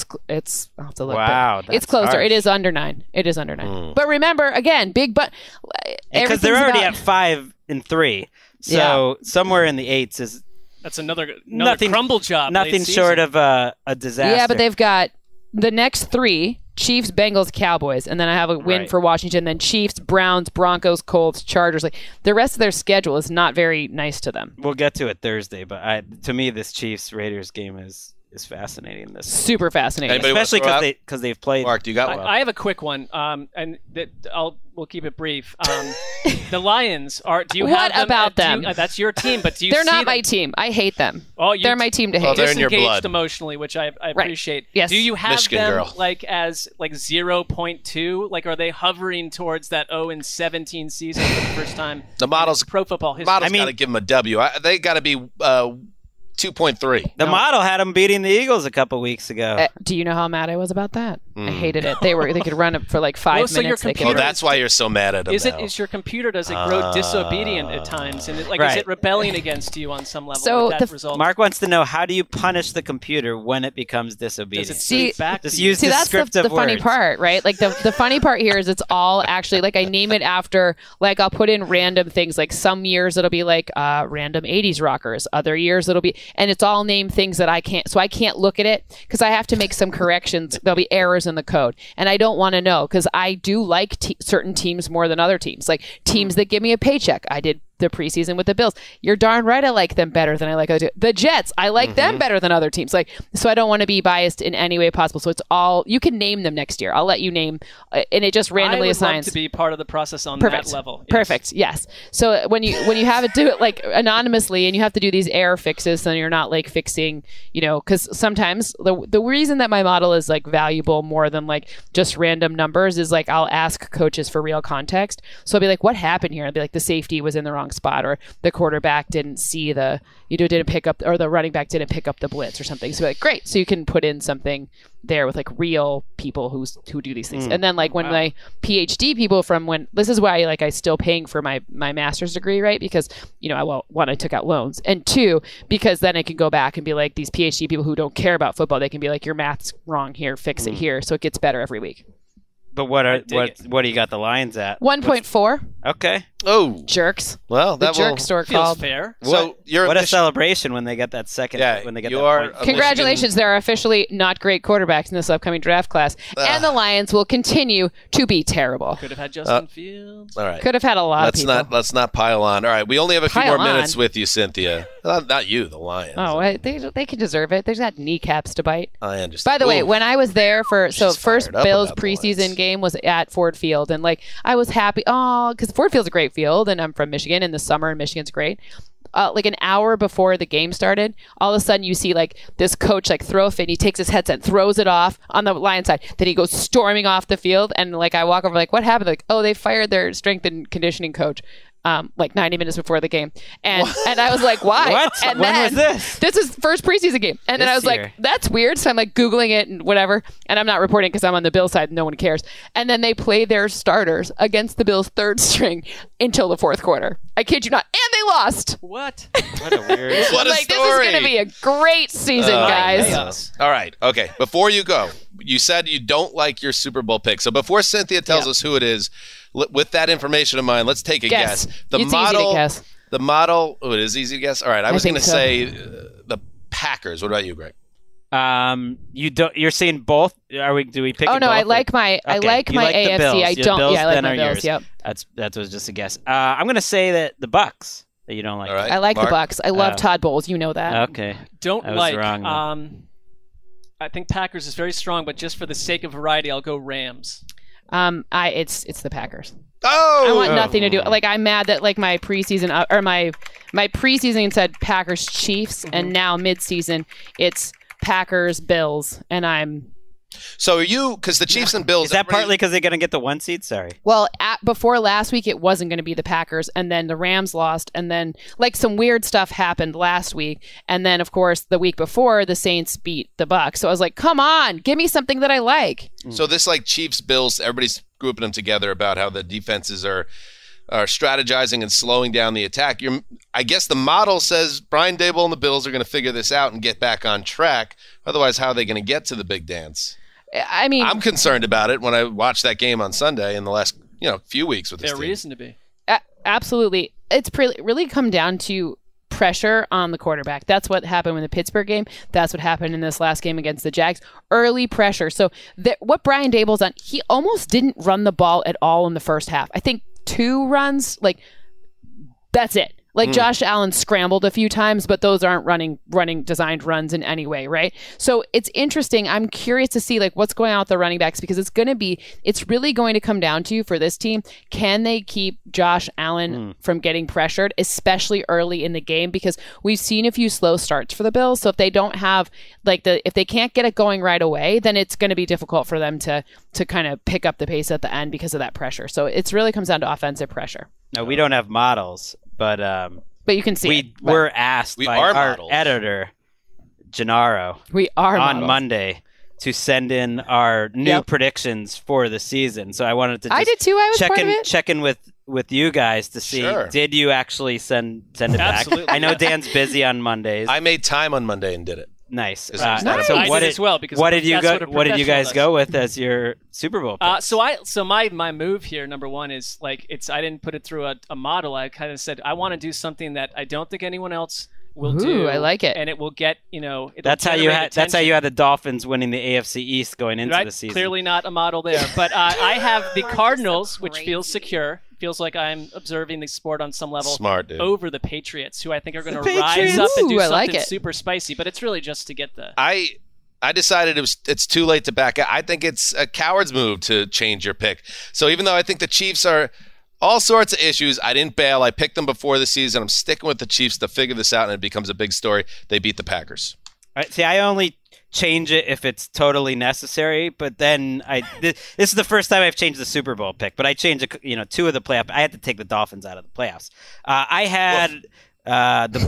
I'll have to look. Wow, it's closer. harsh. It is under 9. But remember, again, because they're already at 5-3. So somewhere in the 8s is that's another crumble job. Nothing short of a disaster. Yeah, but they've got the next 3. Chiefs, Bengals, Cowboys, and then I have a win for Washington, then Chiefs, Browns, Broncos, Colts, Chargers. The rest of their schedule is not very nice to them. We'll get to it Thursday, but to me, this Chiefs-Raiders game is fascinating. Super fascinating. Especially because they've played. Mark, do you got one? I have a quick one, and we'll keep it brief. The Lions are. Do you what have them about them? That's your team, but do you? They're see not them? my team. I hate them. Oh, they're my team to hate. they're in your Disengaged blood. Emotionally, which I appreciate. Yes. Do you have Michigan them girl. as 0.2? Are they hovering towards that 0-17 season for the first time? The models. in pro football history. Models got to give them a W. They got to be 2.3. The model had them beating the Eagles a couple weeks ago. Do you know how mad I was about that? I hated it. They could run it for 5 so your minutes. computer- That's why you're so mad at them. Is your computer, does it grow disobedient at times? And is it rebelling against you on some level? So with that result? Mark wants to know, how do you punish the computer when it becomes disobedient? Does it speak back Just to you? use See, that's descriptive the funny words. part, right? The funny part here is it's all actually I name it after I'll put in random things. Some years it'll be random 80s rockers, other years it'll be, and it's all named things that I can't look at it because I have to make some corrections. There'll be errors in the code, and I don't want to know because I do like certain teams more than other teams, teams that give me a paycheck. I did the preseason with the Bills. You're darn right I like them better than I like the Jets. I like them better than other teams. So I don't want to be biased in any way possible. So it's all, you can name them next year. I'll let you name, and it just randomly assigns. I would love to be part of the process on Perfect. that level. Yes. Perfect. Yes. So when you have it do it anonymously and you have to do these error fixes, then you're not fixing, because sometimes the reason that my model is valuable more than just random numbers is I'll ask coaches for real context. So I'll be what happened here? I'll be the safety was in the wrong wrong spot, or the quarterback didn't see didn't pick up, or the running back didn't pick up the blitz or something. So like, great. So you can put in something there with like real people who do these things. And then like when my PhD people this is why like I still paying for my master's degree, right? Because, one, I took out loans, and two, because then I can go back and be like, these PhD people who don't care about football, they can be like, your math's wrong here, fix it here. So it gets better every week. But what do you got the Lions at? 1.4. Okay. Oh, jerks. Well, the jerk store feels called. fair. So what a celebration when they get that second. Yeah, when they get you that are point. Congratulations, there are officially not great quarterbacks in this upcoming draft class, and the Lions will continue to be terrible. Could have had Justin Fields. All right. Could have had a lot of people. Let's not pile on. All right, we only have a few Pile more on. minutes with you, Cynthia. Not you, the Lions. Oh, they can deserve it. There's got kneecaps to bite. I understand. By the way, when I was there She's first fired up Bills about the preseason Lions. game was at Ford Field, and like I was happy, because Ford Field's a great field, and I'm from Michigan, and the summer in Michigan's great. Like an hour before the game started, all of a sudden you see like this coach like throw a fit. He takes his headset, throws it off on the Lions side. Then he goes storming off the field, and like I walk over like, what happened? Like, oh, they fired their strength and conditioning coach. Like 90 minutes before the game. And I was like, why? What? And When then, was this? This is first preseason game. And then This I was year. like, that's weird. So I'm like Googling it and whatever. And I'm not reporting because I'm on the Bills side and no one cares. And then they play their starters against the Bills' third string until the fourth quarter. I kid you not. And they lost. What? What a weird. What a This is story. going to be a great season, guys. Chaos. All right. Okay. Before you go, you said you don't like your Super Bowl pick. So before Cynthia tells us who it is, with that information in mind, let's take a guess. It's easy to guess. The model. Oh, it is easy to guess. All right. I was going think to so. say the Packers. What about you, Greg? You're saying both? Do we pick? Oh no, both I like my Okay, you like the AFC. Bills. I Your don't. Bills Yeah, I like then my are Bills. yours. Yep. That was just a guess. I'm gonna say that the Bucks. That you don't like. All right. I like Mark? the Bucks. I love Todd Bowles. You know that. Okay. Don't I was like. wrong, though. I think Packers is very strong, but just for the sake of variety, I'll go Rams. It's the Packers. Oh, I want nothing to do. Like I'm mad that like my preseason or my preseason said Packers Chiefs, and now midseason it's Packers Bills, and I'm. So are you? Because the Chiefs and Bills. Is that partly because they're gonna get the 1 seed? Sorry. Well, before last week, it wasn't going to be the Packers, and then the Rams lost, and then like some weird stuff happened last week, and then of course the week before the Saints beat the Bucs. So I was like, come on, give me something that I like. So this like Chiefs Bills, everybody's grouping them together about how the defenses are strategizing and slowing down the attack. I guess the model says Brian Daboll and the Bills are going to figure this out and get back on track. Otherwise, how are they going to get to the big dance? I mean, I'm concerned about it when I watched that game on Sunday in the last few weeks with this There's team. reason to be. Absolutely. It's really come down to pressure on the quarterback. That's what happened in the Pittsburgh game. That's what happened in this last game against the Jags. Early pressure. So what Brian Daboll's done, he almost didn't run the ball at all in the first half. I think 2 runs, like that's it. Like Josh Allen scrambled a few times, but those aren't running designed runs in any way, right? So it's interesting. I'm curious to see like what's going on with the running backs, because it's really going to come down to, for this team, can they keep Josh Allen from getting pressured, especially early in the game? Because we've seen a few slow starts for the Bills. So if they don't have if they can't get it going right away, then it's going to be difficult for them to kind of pick up the pace at the end because of that pressure. So it's really comes down to offensive pressure. No, we don't have models, but you can see we were asked by our models. editor, Gennaro, we are on models. Monday to send in our new predictions for the season. So I wanted to. Just I did too. I was part of it. Check in with you guys to see did you actually send it back? Absolutely. I know Dan's busy on Mondays. I made time on Monday and did it. Nice. So I did as well, because what did you that's go? what a What did you guys professional go with as your Super Bowl pick? So my move here, number one, is like I didn't put it through a model. I kind of said I want to do something that I don't think anyone else will do. I like it, and it will get That's how you had the Dolphins winning the AFC East going into the season. Clearly not a model there, but I have the Cardinals, which feels secure. Feels like I'm observing the sport on some level. Smart, dude. Over the Patriots, who I think are going to Patriots? rise up and do Ooh, I something like it. super spicy. But it's really just to get the. I decided it's too late to back out. I think it's a coward's move to change your pick. So even though I think the Chiefs are all sorts of issues, I didn't bail. I picked them before the season. I'm sticking with the Chiefs to figure this out, and it becomes a big story. They beat the Packers. All right, see, I only change it if it's totally necessary. But then this is the first time I've changed the Super Bowl pick. But I changed, two of the playoff. I had to take the Dolphins out of the playoffs. I had the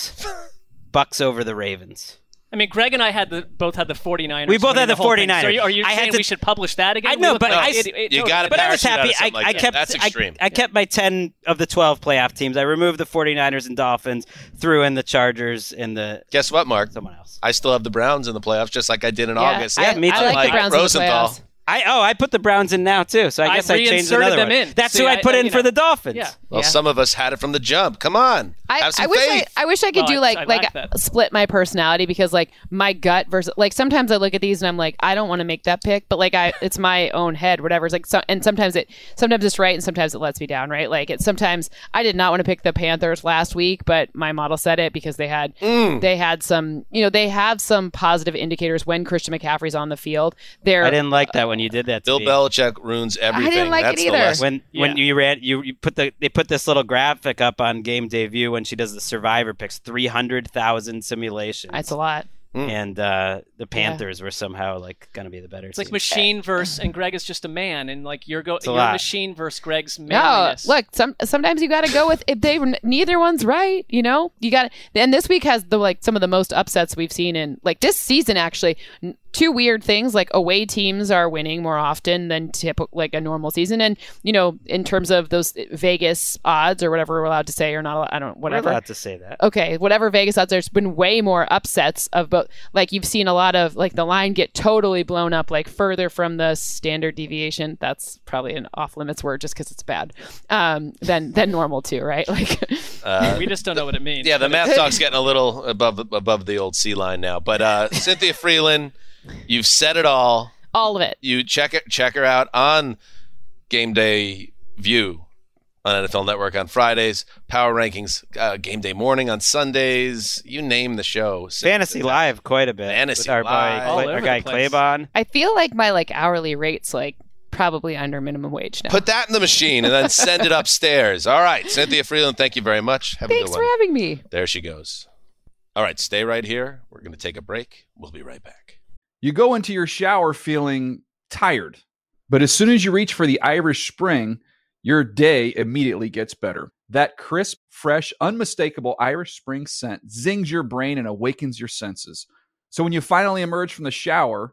Bucks over the Ravens. I mean, Greg and I both had the 49ers. We both had the 49ers. So are you saying we should publish that again? I know, but you got to. But I was happy. I kept. That's extreme. I kept my 10 of the 12 playoff teams. I removed the 49ers and Dolphins, threw in the Chargers and the. Guess what, Mark? Someone else. I still have the Browns in the playoffs, just like I did in August. Yeah, me too. I like the Browns Rosenthal. in the playoffs. I put the Browns in now too, so I guess I changed another them one. in. That's who I put in for the Dolphins. Yeah. Well, some of us had it from the jump. Come on, have some faith. I wish I could do split my personality, because like my gut versus like sometimes I look at these and I'm like, I don't want to make that pick, but like it's my own head, whatever. It's like and sometimes it's right and sometimes it lets me down, right? Like sometimes I did not want to pick the Panthers last week, but my model said it because they had some they have some positive indicators when Christian McCaffrey's on the field. I didn't like that when you did that. Bill Belichick ruins everything. I didn't like That's it either. When you ran, they put this little graphic up on Game Day View when she does the Survivor picks, 300,000 simulations. That's a lot. And the Panthers were somehow like going to be the better. It's like machine versus, and Greg is just a man, and like you're machine versus Greg's No, manliness. look, sometimes you got to go with if neither one's right. You got to. And this week has some of the most upsets we've seen in like this season. Actually, two weird things, like away teams are winning more often than like a normal season, and in terms of those Vegas odds or whatever we're allowed to say or not, whatever. We're allowed to say that. Okay, whatever Vegas odds, there's been way more upsets of both. Like you've seen a lot of like the line get totally blown up, like further from the standard deviation. That's probably an off limits word just because it's bad. Than normal too, right? Like we just don't know what it means. Yeah, the math talk's getting a little above the old C line now. But Cynthia Freeland, you've said it all. All of it. You check her out on Game Day View on NFL Network on Fridays, Power Rankings Game Day Morning on Sundays. You name the show. Fantasy Live quite a bit. Fantasy with our guy Claybon. I feel like my hourly rate's probably under minimum wage now. Put that in the machine and then send it upstairs. All right, Cynthia Freeland, thank you very much. Have a good one. Thanks for having me. There she goes. All right, stay right here. We're going to take a break. We'll be right back. You go into your shower feeling tired, but as soon as you reach for the Irish Spring, your day immediately gets better. That crisp, fresh, unmistakable Irish Spring scent zings your brain and awakens your senses. So when you finally emerge from the shower,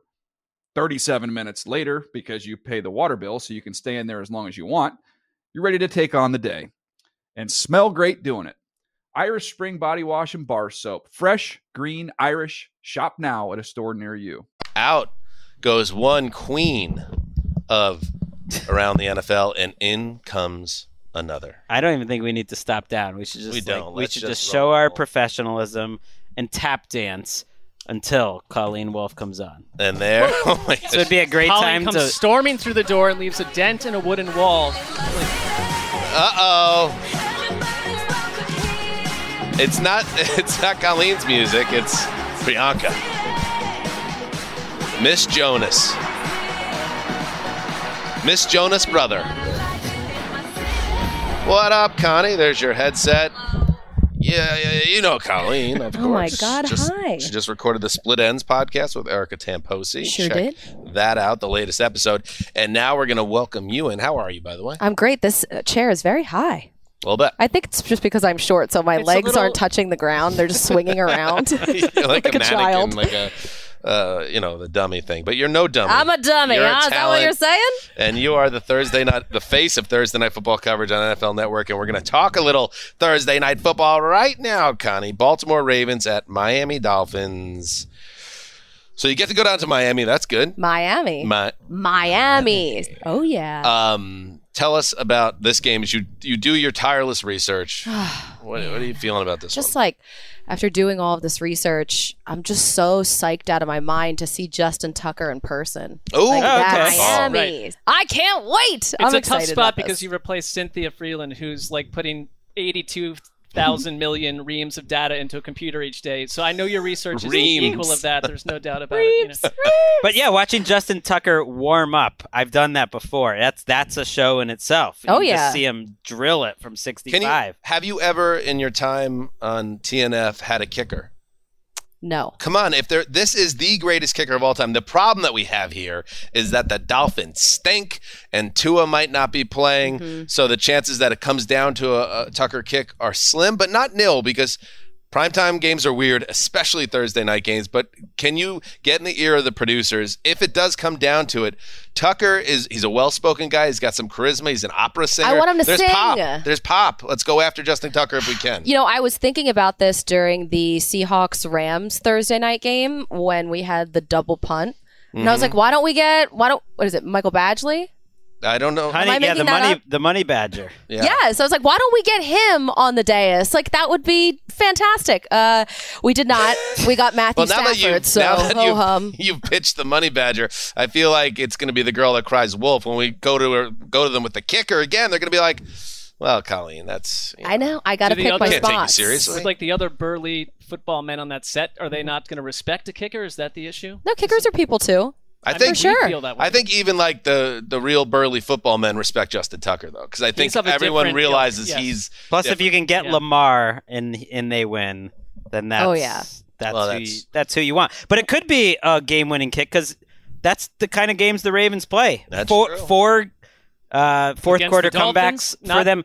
37 minutes later, because you pay the water bill so you can stay in there as long as you want, you're ready to take on the day and smell great doing it. Irish Spring Body Wash and Bar Soap. Fresh, green, Irish. Shop now at a store near you. Out goes one queen of around the NFL, and in comes another. I don't even think we need to stop down. We should just show our professionalism and tap dance until Colleen Wolfe comes on. And there, oh my gosh. So it'd be a great Colleen time comes storming through the door and leaves a dent in a wooden wall. It's not Colleen's music. It's Priyanka. Miss Jonas. Miss Jonas brother. What up, Connie? There's your headset. Yeah, you know Colleen, of course. Oh my God, hi. She just recorded the Split Ends podcast with Erica Tamposi. Sure Check did. that out, the latest episode. And now we're going to welcome you in. How are you, by the way? I'm great. This chair is very high. A little bit. I think it's just because I'm short, so my legs aren't touching the ground. They're just swinging around. You're like a mannequin, child. like a... the dummy thing, but you're no dummy. I'm a dummy. You're a Is that what you're saying? And you are the face of Thursday Night Football coverage on NFL Network, and we're going to talk a little Thursday Night Football right now, Connie. Baltimore Ravens at Miami Dolphins. So you get to go down to Miami. That's good. Miami. Oh yeah. Tell us about this game. As you do your tireless research. What are you feeling about this? Just one? After doing all of this research, I'm just so psyched out of my mind to see Justin Tucker in person. Oh, Miami! Right. I can't wait. It's I'm a excited tough spot about this. because you replace Cynthia Freeland, who's putting 82,000 million reams of data into a computer each day. So I know your research is equal of that. There's no doubt about it. But yeah, watching Justin Tucker warm up, I've done that before. That's a show in itself. You just see him drill it from 65. Have you ever in your time on TNF had a kicker? No. Come on, this is the greatest kicker of all time. The problem that we have here is that the Dolphins stink and Tua might not be playing. So the chances that it comes down to a Tucker kick are slim, but not nil, because primetime games are weird, especially Thursday night games. But can you get in the ear of the producers? If it does come down to it, Tucker he's a well-spoken guy. He's got some charisma. He's an opera singer. I want him to sing. There's pop. Let's go after Justin Tucker if we can. I was thinking about this during the Seahawks-Rams Thursday night game when we had the double punt. And I was like, what is it, Michael Badgley? I don't know. Honey, the money badger. Yeah. So I was like, why don't we get him on the dais? Like, that would be fantastic. We did not. We got Matthew Stafford. Now that you've pitched the money badger, I feel like it's going to be the girl that cries wolf. When we go to them with the kicker again, they're going to be like, well, Colleen, that's... I know. I got to pick my spots. Take you seriously. With like the other burly football men on that set, are they not going to respect a kicker? Is that the issue? No, kickers are people too. I think even like the real burly football men respect Justin Tucker, though, because I think everyone realizes he's. Plus, if you can get Lamar and they win, then that's who you want. But it could be a game-winning kick, because that's the kind of games the Ravens play. That's true. Fourth quarter comebacks for them.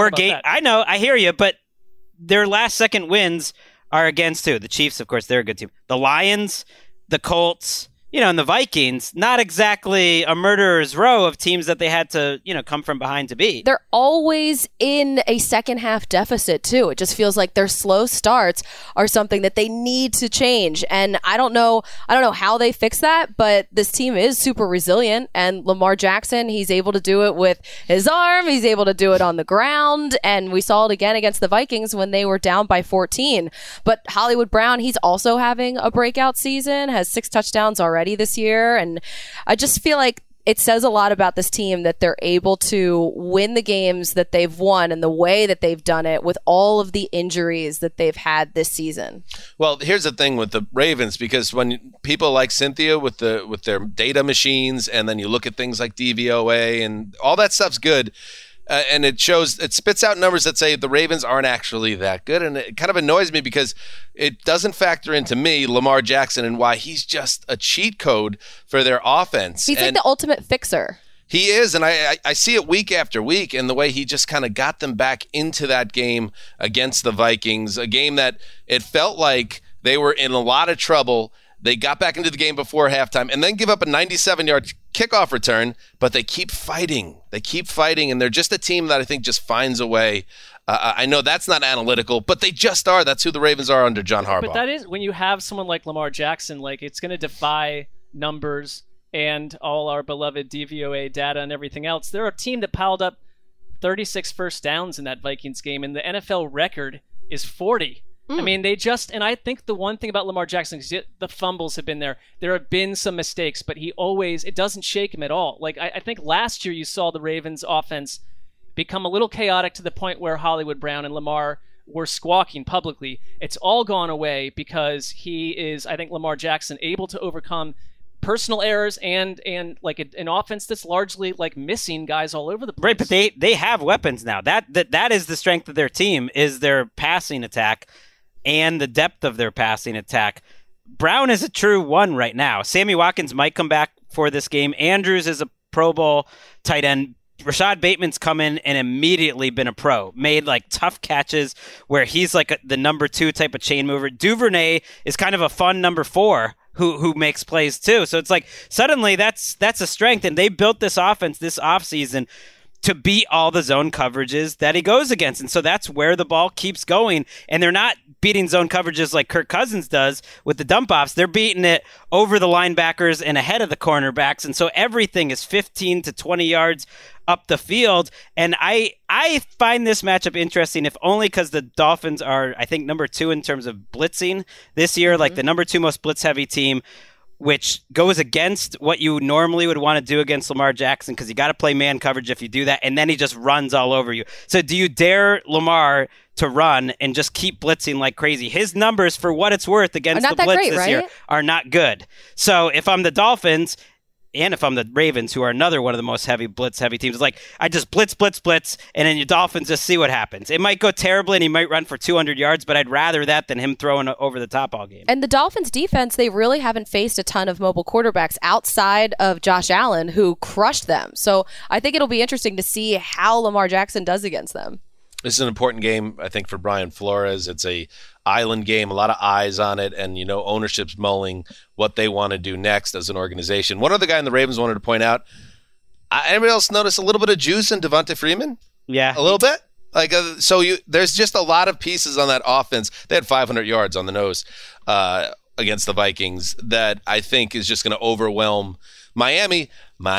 I know, I hear you, but their last-second wins are against who? The Chiefs, of course, they're a good team. The Lions, the Colts. And the Vikings, not exactly a murderer's row of teams that they had to, come from behind to beat. They're always in a second half deficit, too. It just feels like their slow starts are something that they need to change. And I don't know how they fix that, but this team is super resilient. And Lamar Jackson, he's able to do it with his arm. He's able to do it on the ground. And we saw it again against the Vikings when they were down by 14. But Hollywood Brown, he's also having a breakout season, has 6 touchdowns already this year, and I just feel like it says a lot about this team that they're able to win the games that they've won and the way that they've done it with all of the injuries that they've had this season. Well, here's the thing with the Ravens, because when people like Cynthia with their data machines, and then you look at things like DVOA and all that stuff's good. And it spits out numbers that say the Ravens aren't actually that good. And it kind of annoys me because it doesn't factor into me, Lamar Jackson, and why he's just a cheat code for their offense. He's like the ultimate fixer. He is, and I see it week after week in the way he just kind of got them back into that game against the Vikings, a game that it felt like they were in a lot of trouble. They got back into the game before halftime and then give up a 97-yard kickoff return, but they keep fighting. And they're just a team that I think just finds a way. I know that's not analytical, but they just are. That's who the Ravens are under John Harbaugh. But that is, when you have someone like Lamar Jackson, like, it's going to defy numbers and all our beloved DVOA data and everything else. They're a team that piled up 36 first downs in that Vikings game, and the NFL record is 40. I mean, and I think the one thing about Lamar Jackson is the fumbles have been there. There have been some mistakes, but it doesn't shake him at all. Like, I think last year you saw the Ravens offense become a little chaotic to the point where Hollywood Brown and Lamar were squawking publicly. It's all gone away because he is, I think, Lamar Jackson, able to overcome personal errors and like an offense that's largely like missing guys all over the place. Right, but they have weapons now. That is the strength of their team, is their passing attack and the depth of their passing attack. Brown is a true one right now. Sammy Watkins might come back for this game. Andrews is a Pro Bowl tight end. Rashad Bateman's come in and immediately been a pro. Made like tough catches where he's like the number 2 type of chain mover. Duvernay is kind of a fun number 4 who makes plays too. So it's like suddenly that's a strength, and they built this offense this offseason to beat all the zone coverages that he goes against. And so that's where the ball keeps going. And they're not beating zone coverages like Kirk Cousins does with the dump offs. They're beating it over the linebackers and ahead of the cornerbacks. And so everything is 15 to 20 yards up the field. And I find this matchup interesting, if only because the Dolphins are, I think, number 2 in terms of blitzing this year, like the number 2 most blitz-heavy team, which goes against what you normally would want to do against Lamar Jackson, because you got to play man coverage if you do that, and then he just runs all over you. So do you dare Lamar to run and just keep blitzing like crazy? His numbers, for what it's worth, against the blitz this year are not good. So if I'm the Dolphins, and if I'm the Ravens, who are another one of the most blitz-heavy teams, it's like, I just blitz, and then your Dolphins just see what happens. It might go terribly, and he might run for 200 yards, but I'd rather that than him throwing over the top all game. And the Dolphins defense, they really haven't faced a ton of mobile quarterbacks outside of Josh Allen, who crushed them. So I think it'll be interesting to see how Lamar Jackson does against them. This is an important game, I think, for Brian Flores. It's a island game, a lot of eyes on it, and, ownership's mulling what they want to do next as an organization. One other guy in the Ravens wanted to point out, anybody else notice a little bit of juice in Devonta Freeman? Yeah. A little bit? There's just a lot of pieces on that offense. They had 500 yards on the nose against the Vikings that I think is just going to overwhelm Miami.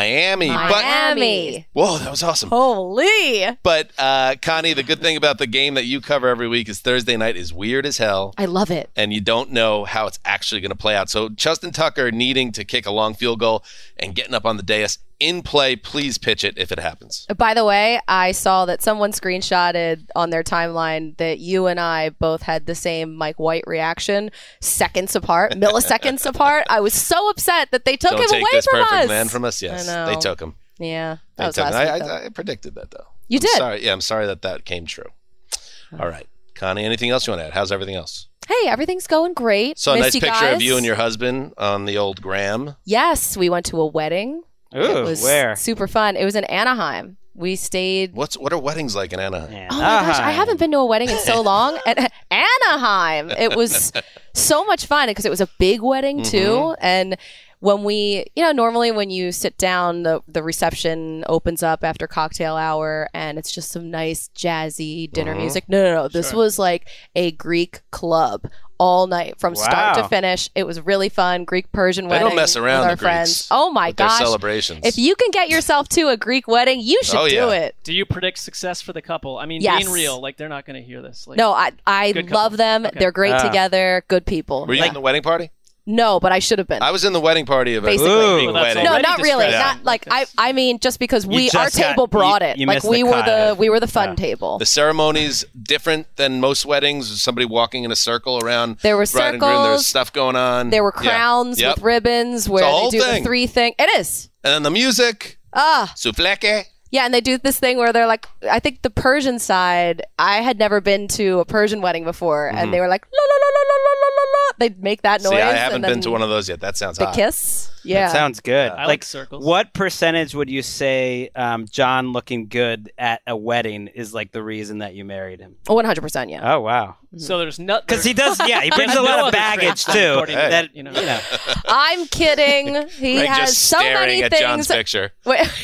Whoa, that was awesome. Holy. But, Connie, the good thing about the game that you cover every week is Thursday night is weird as hell. I love it. And you don't know how it's actually going to play out. So Justin Tucker needing to kick a long field goal and getting up on the dais in play, please pitch it if it happens. By the way, I saw that someone screenshotted on their timeline that you and I both had the same Mike White reaction, seconds apart, milliseconds apart. I was so upset that they took him away from us. Don't take this perfect man from us. Yes, they took him. Yeah, that was last week, I predicted that, though. You did? Sorry. Yeah, I'm sorry that came true. All right. Connie, anything else you want to add? How's everything else? Hey, everything's going great. So a nice picture guys. of you and your husband on the old gram. Yes, we went to a wedding. Ooh, it was where? Super fun. It was in Anaheim. We stayed. What are weddings like in Anaheim? Oh my gosh, I haven't been to a wedding in so long. At Anaheim, it was so much fun because it was a big wedding too. And when we, normally when you sit down, the reception opens up after cocktail hour, and it's just some nice jazzy dinner music. No. This was like a Greek club. All night from start to finish. It was really fun. Greek Persian wedding. They don't mess around, with our the friends. Greeks. Oh my gosh. Their celebrations. If you can get yourself to a Greek wedding, you should do it. Do you predict success for the couple? I mean, yes. being real, they're not going to hear this. No, I love them. Okay. They're great together. Good people. Were you in the wedding party? No, but I should have been. I was in the wedding party of a Greek wedding. No, not really. Not like I mean, just because our table brought it. Like we were the fun table. The ceremony's different than most weddings. Somebody walking in a circle around. There were bride and groom. There was stuff going on. There were crowns with ribbons where they do the 3 thing. It is. And then the music. Soufleke. Yeah, and they do this thing where they're like, I think the Persian side, I had never been to a Persian wedding before, and they were like, la la la la la la la la. They'd make that noise. See, I haven't been to one of those yet. That sounds hot. The kiss? Yeah. That sounds good. I like circles. What percentage would you say John looking good at a wedding is like the reason that you married him? 100%, yeah. Oh, wow. So there's nothing. Because he does, he brings a lot of baggage, too. That, I'm kidding. He Greg has just so staring many at things. John's picture.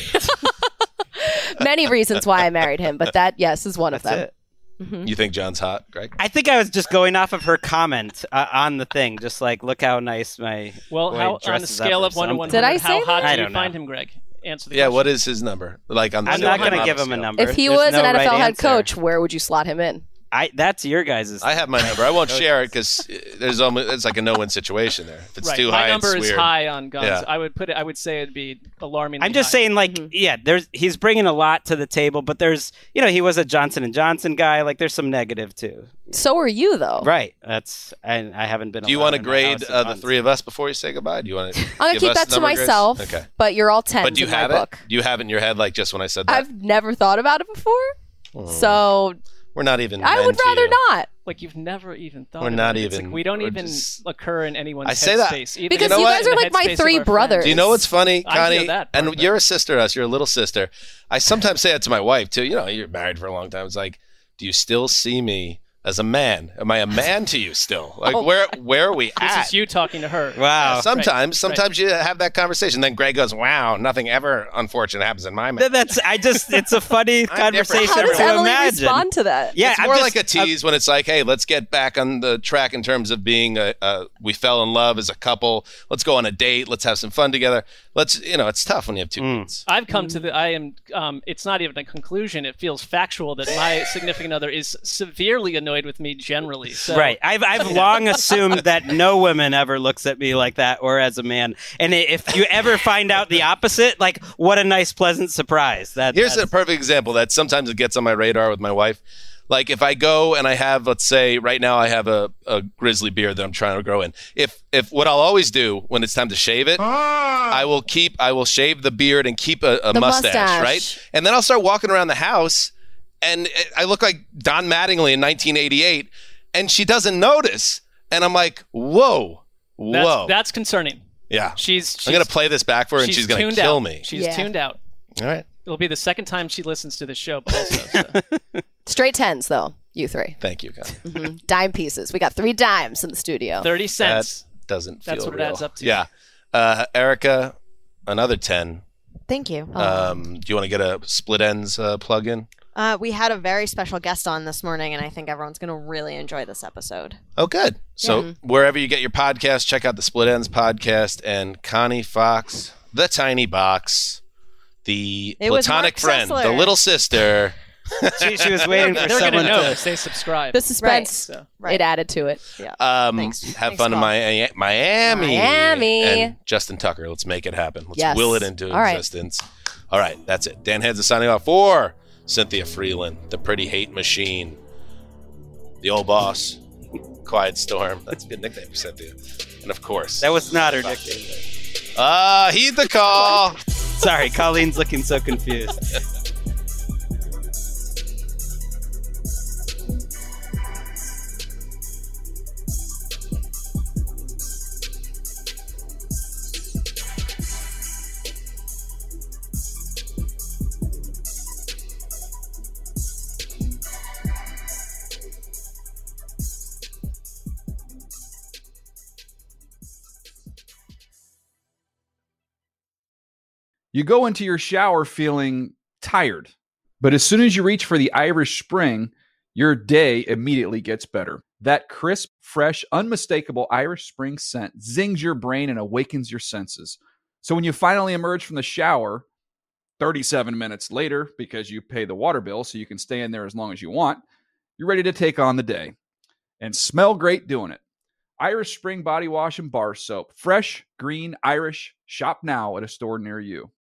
Many reasons why I married him, but that, yes, is one of them. You think John's hot, Greg? I think I was just going off of her comment on the thing, just like, look how nice my Well, how on a scale of 1 to 100, Did I say how hot that? do I you don't find know. him, Greg? Answer the question. What is his number? Like on the I'm not going to give him a number. If he There's was no an NFL right head answer. coach, where would you slot him in? That's your guys'. I have my number. I won't share it because it's like a no-win situation there. If it's too high, my number it's is weird. high on guns. Yeah. I would say it'd be alarming. I'm just saying, like, he's bringing a lot to the table, but there's, he was a Johnson & Johnson guy. Like, there's some negative too. So are you, though. Right. I haven't been. Do you want to grade the 3 of us before you say goodbye? Do you want to? I'm gonna keep that to myself. Okay. But you're all 10s But do you in my have book. it? Do you have it in your head like just when I said that? I've never thought about it before. So we're not even. I would rather not. Like you've never even thought. We're about not it. It's even. like we don't we're even just, occur in anyone's I say that headspace. Even because you know you guys what? are like my 3 brothers. Do you know what's funny, I Connie? feel that part, And you're a sister to us. You're a little sister. I sometimes say it to my wife too. You're married for a long time. It's like, do you still see me as a man? Am I a man to you still? Like where are we at? This is you talking to her. Wow. Sometimes you have that conversation. Then Greg goes, "Wow, nothing ever unfortunate happens in my marriage." It's a funny conversation How does to Emily imagine. respond to that? Yeah, it's more like a tease when it's like, "Hey, let's get back on the track in terms of being we fell in love as a couple. Let's go on a date. Let's have some fun together. It's tough when you have 2 kids." I've come to it's not even a conclusion. It feels factual that my significant other is severely annoyed with me generally. So. Right. I've long assumed that no woman ever looks at me like that or as a man. And if you ever find out the opposite, like, what a nice, pleasant surprise. Here's a perfect example that sometimes it gets on my radar with my wife. Like if I go and I have, let's say right now I have a grizzly beard that I'm trying to grow in. If what I'll always do when it's time to shave it, I will shave the beard and keep a mustache, right? And then I'll start walking around the house and I look like Don Mattingly in 1988 and she doesn't notice. And I'm like, whoa. That's concerning. Yeah. She's I'm going to play this back for her and she's going to kill me. She's tuned out. All right. It'll be the second time she listens to the show also. So. Straight tens, though, you three. Thank you, guys. Mm-hmm. Dime pieces. We got 3 dimes in the studio. 30 cents. That doesn't feel That's what real. it adds up to. Yeah. Erica, another 10. Thank you. Do you want to get a split ends plug in? We had a very special guest on this morning, and I think everyone's going to really enjoy this episode. Oh, good. So wherever you get your podcast, check out the Split Ends podcast and Connie Fox, the Tiny Box, the platonic friend, the little sister. she was waiting for They're someone know to if they subscribe. The suspense, it added to it. Yeah. Have fun in Miami. And Justin Tucker. Let's make it happen. Let's will it into existence. All right, that's it. Dan Hansen signing off for Cynthia Freeland, the pretty hate machine, the old boss, Quiet Storm. That's a good nickname for Cynthia. And of course, that was not her nickname. Heed the call. Sorry, Colleen's looking so confused. You go into your shower feeling tired, but as soon as you reach for the Irish Spring, your day immediately gets better. That crisp, fresh, unmistakable Irish Spring scent zings your brain and awakens your senses. So when you finally emerge from the shower, 37 minutes later, because you pay the water bill so you can stay in there as long as you want, you're ready to take on the day. And smell great doing it. Irish Spring Body Wash and Bar Soap. Fresh, green, Irish. Shop now at a store near you.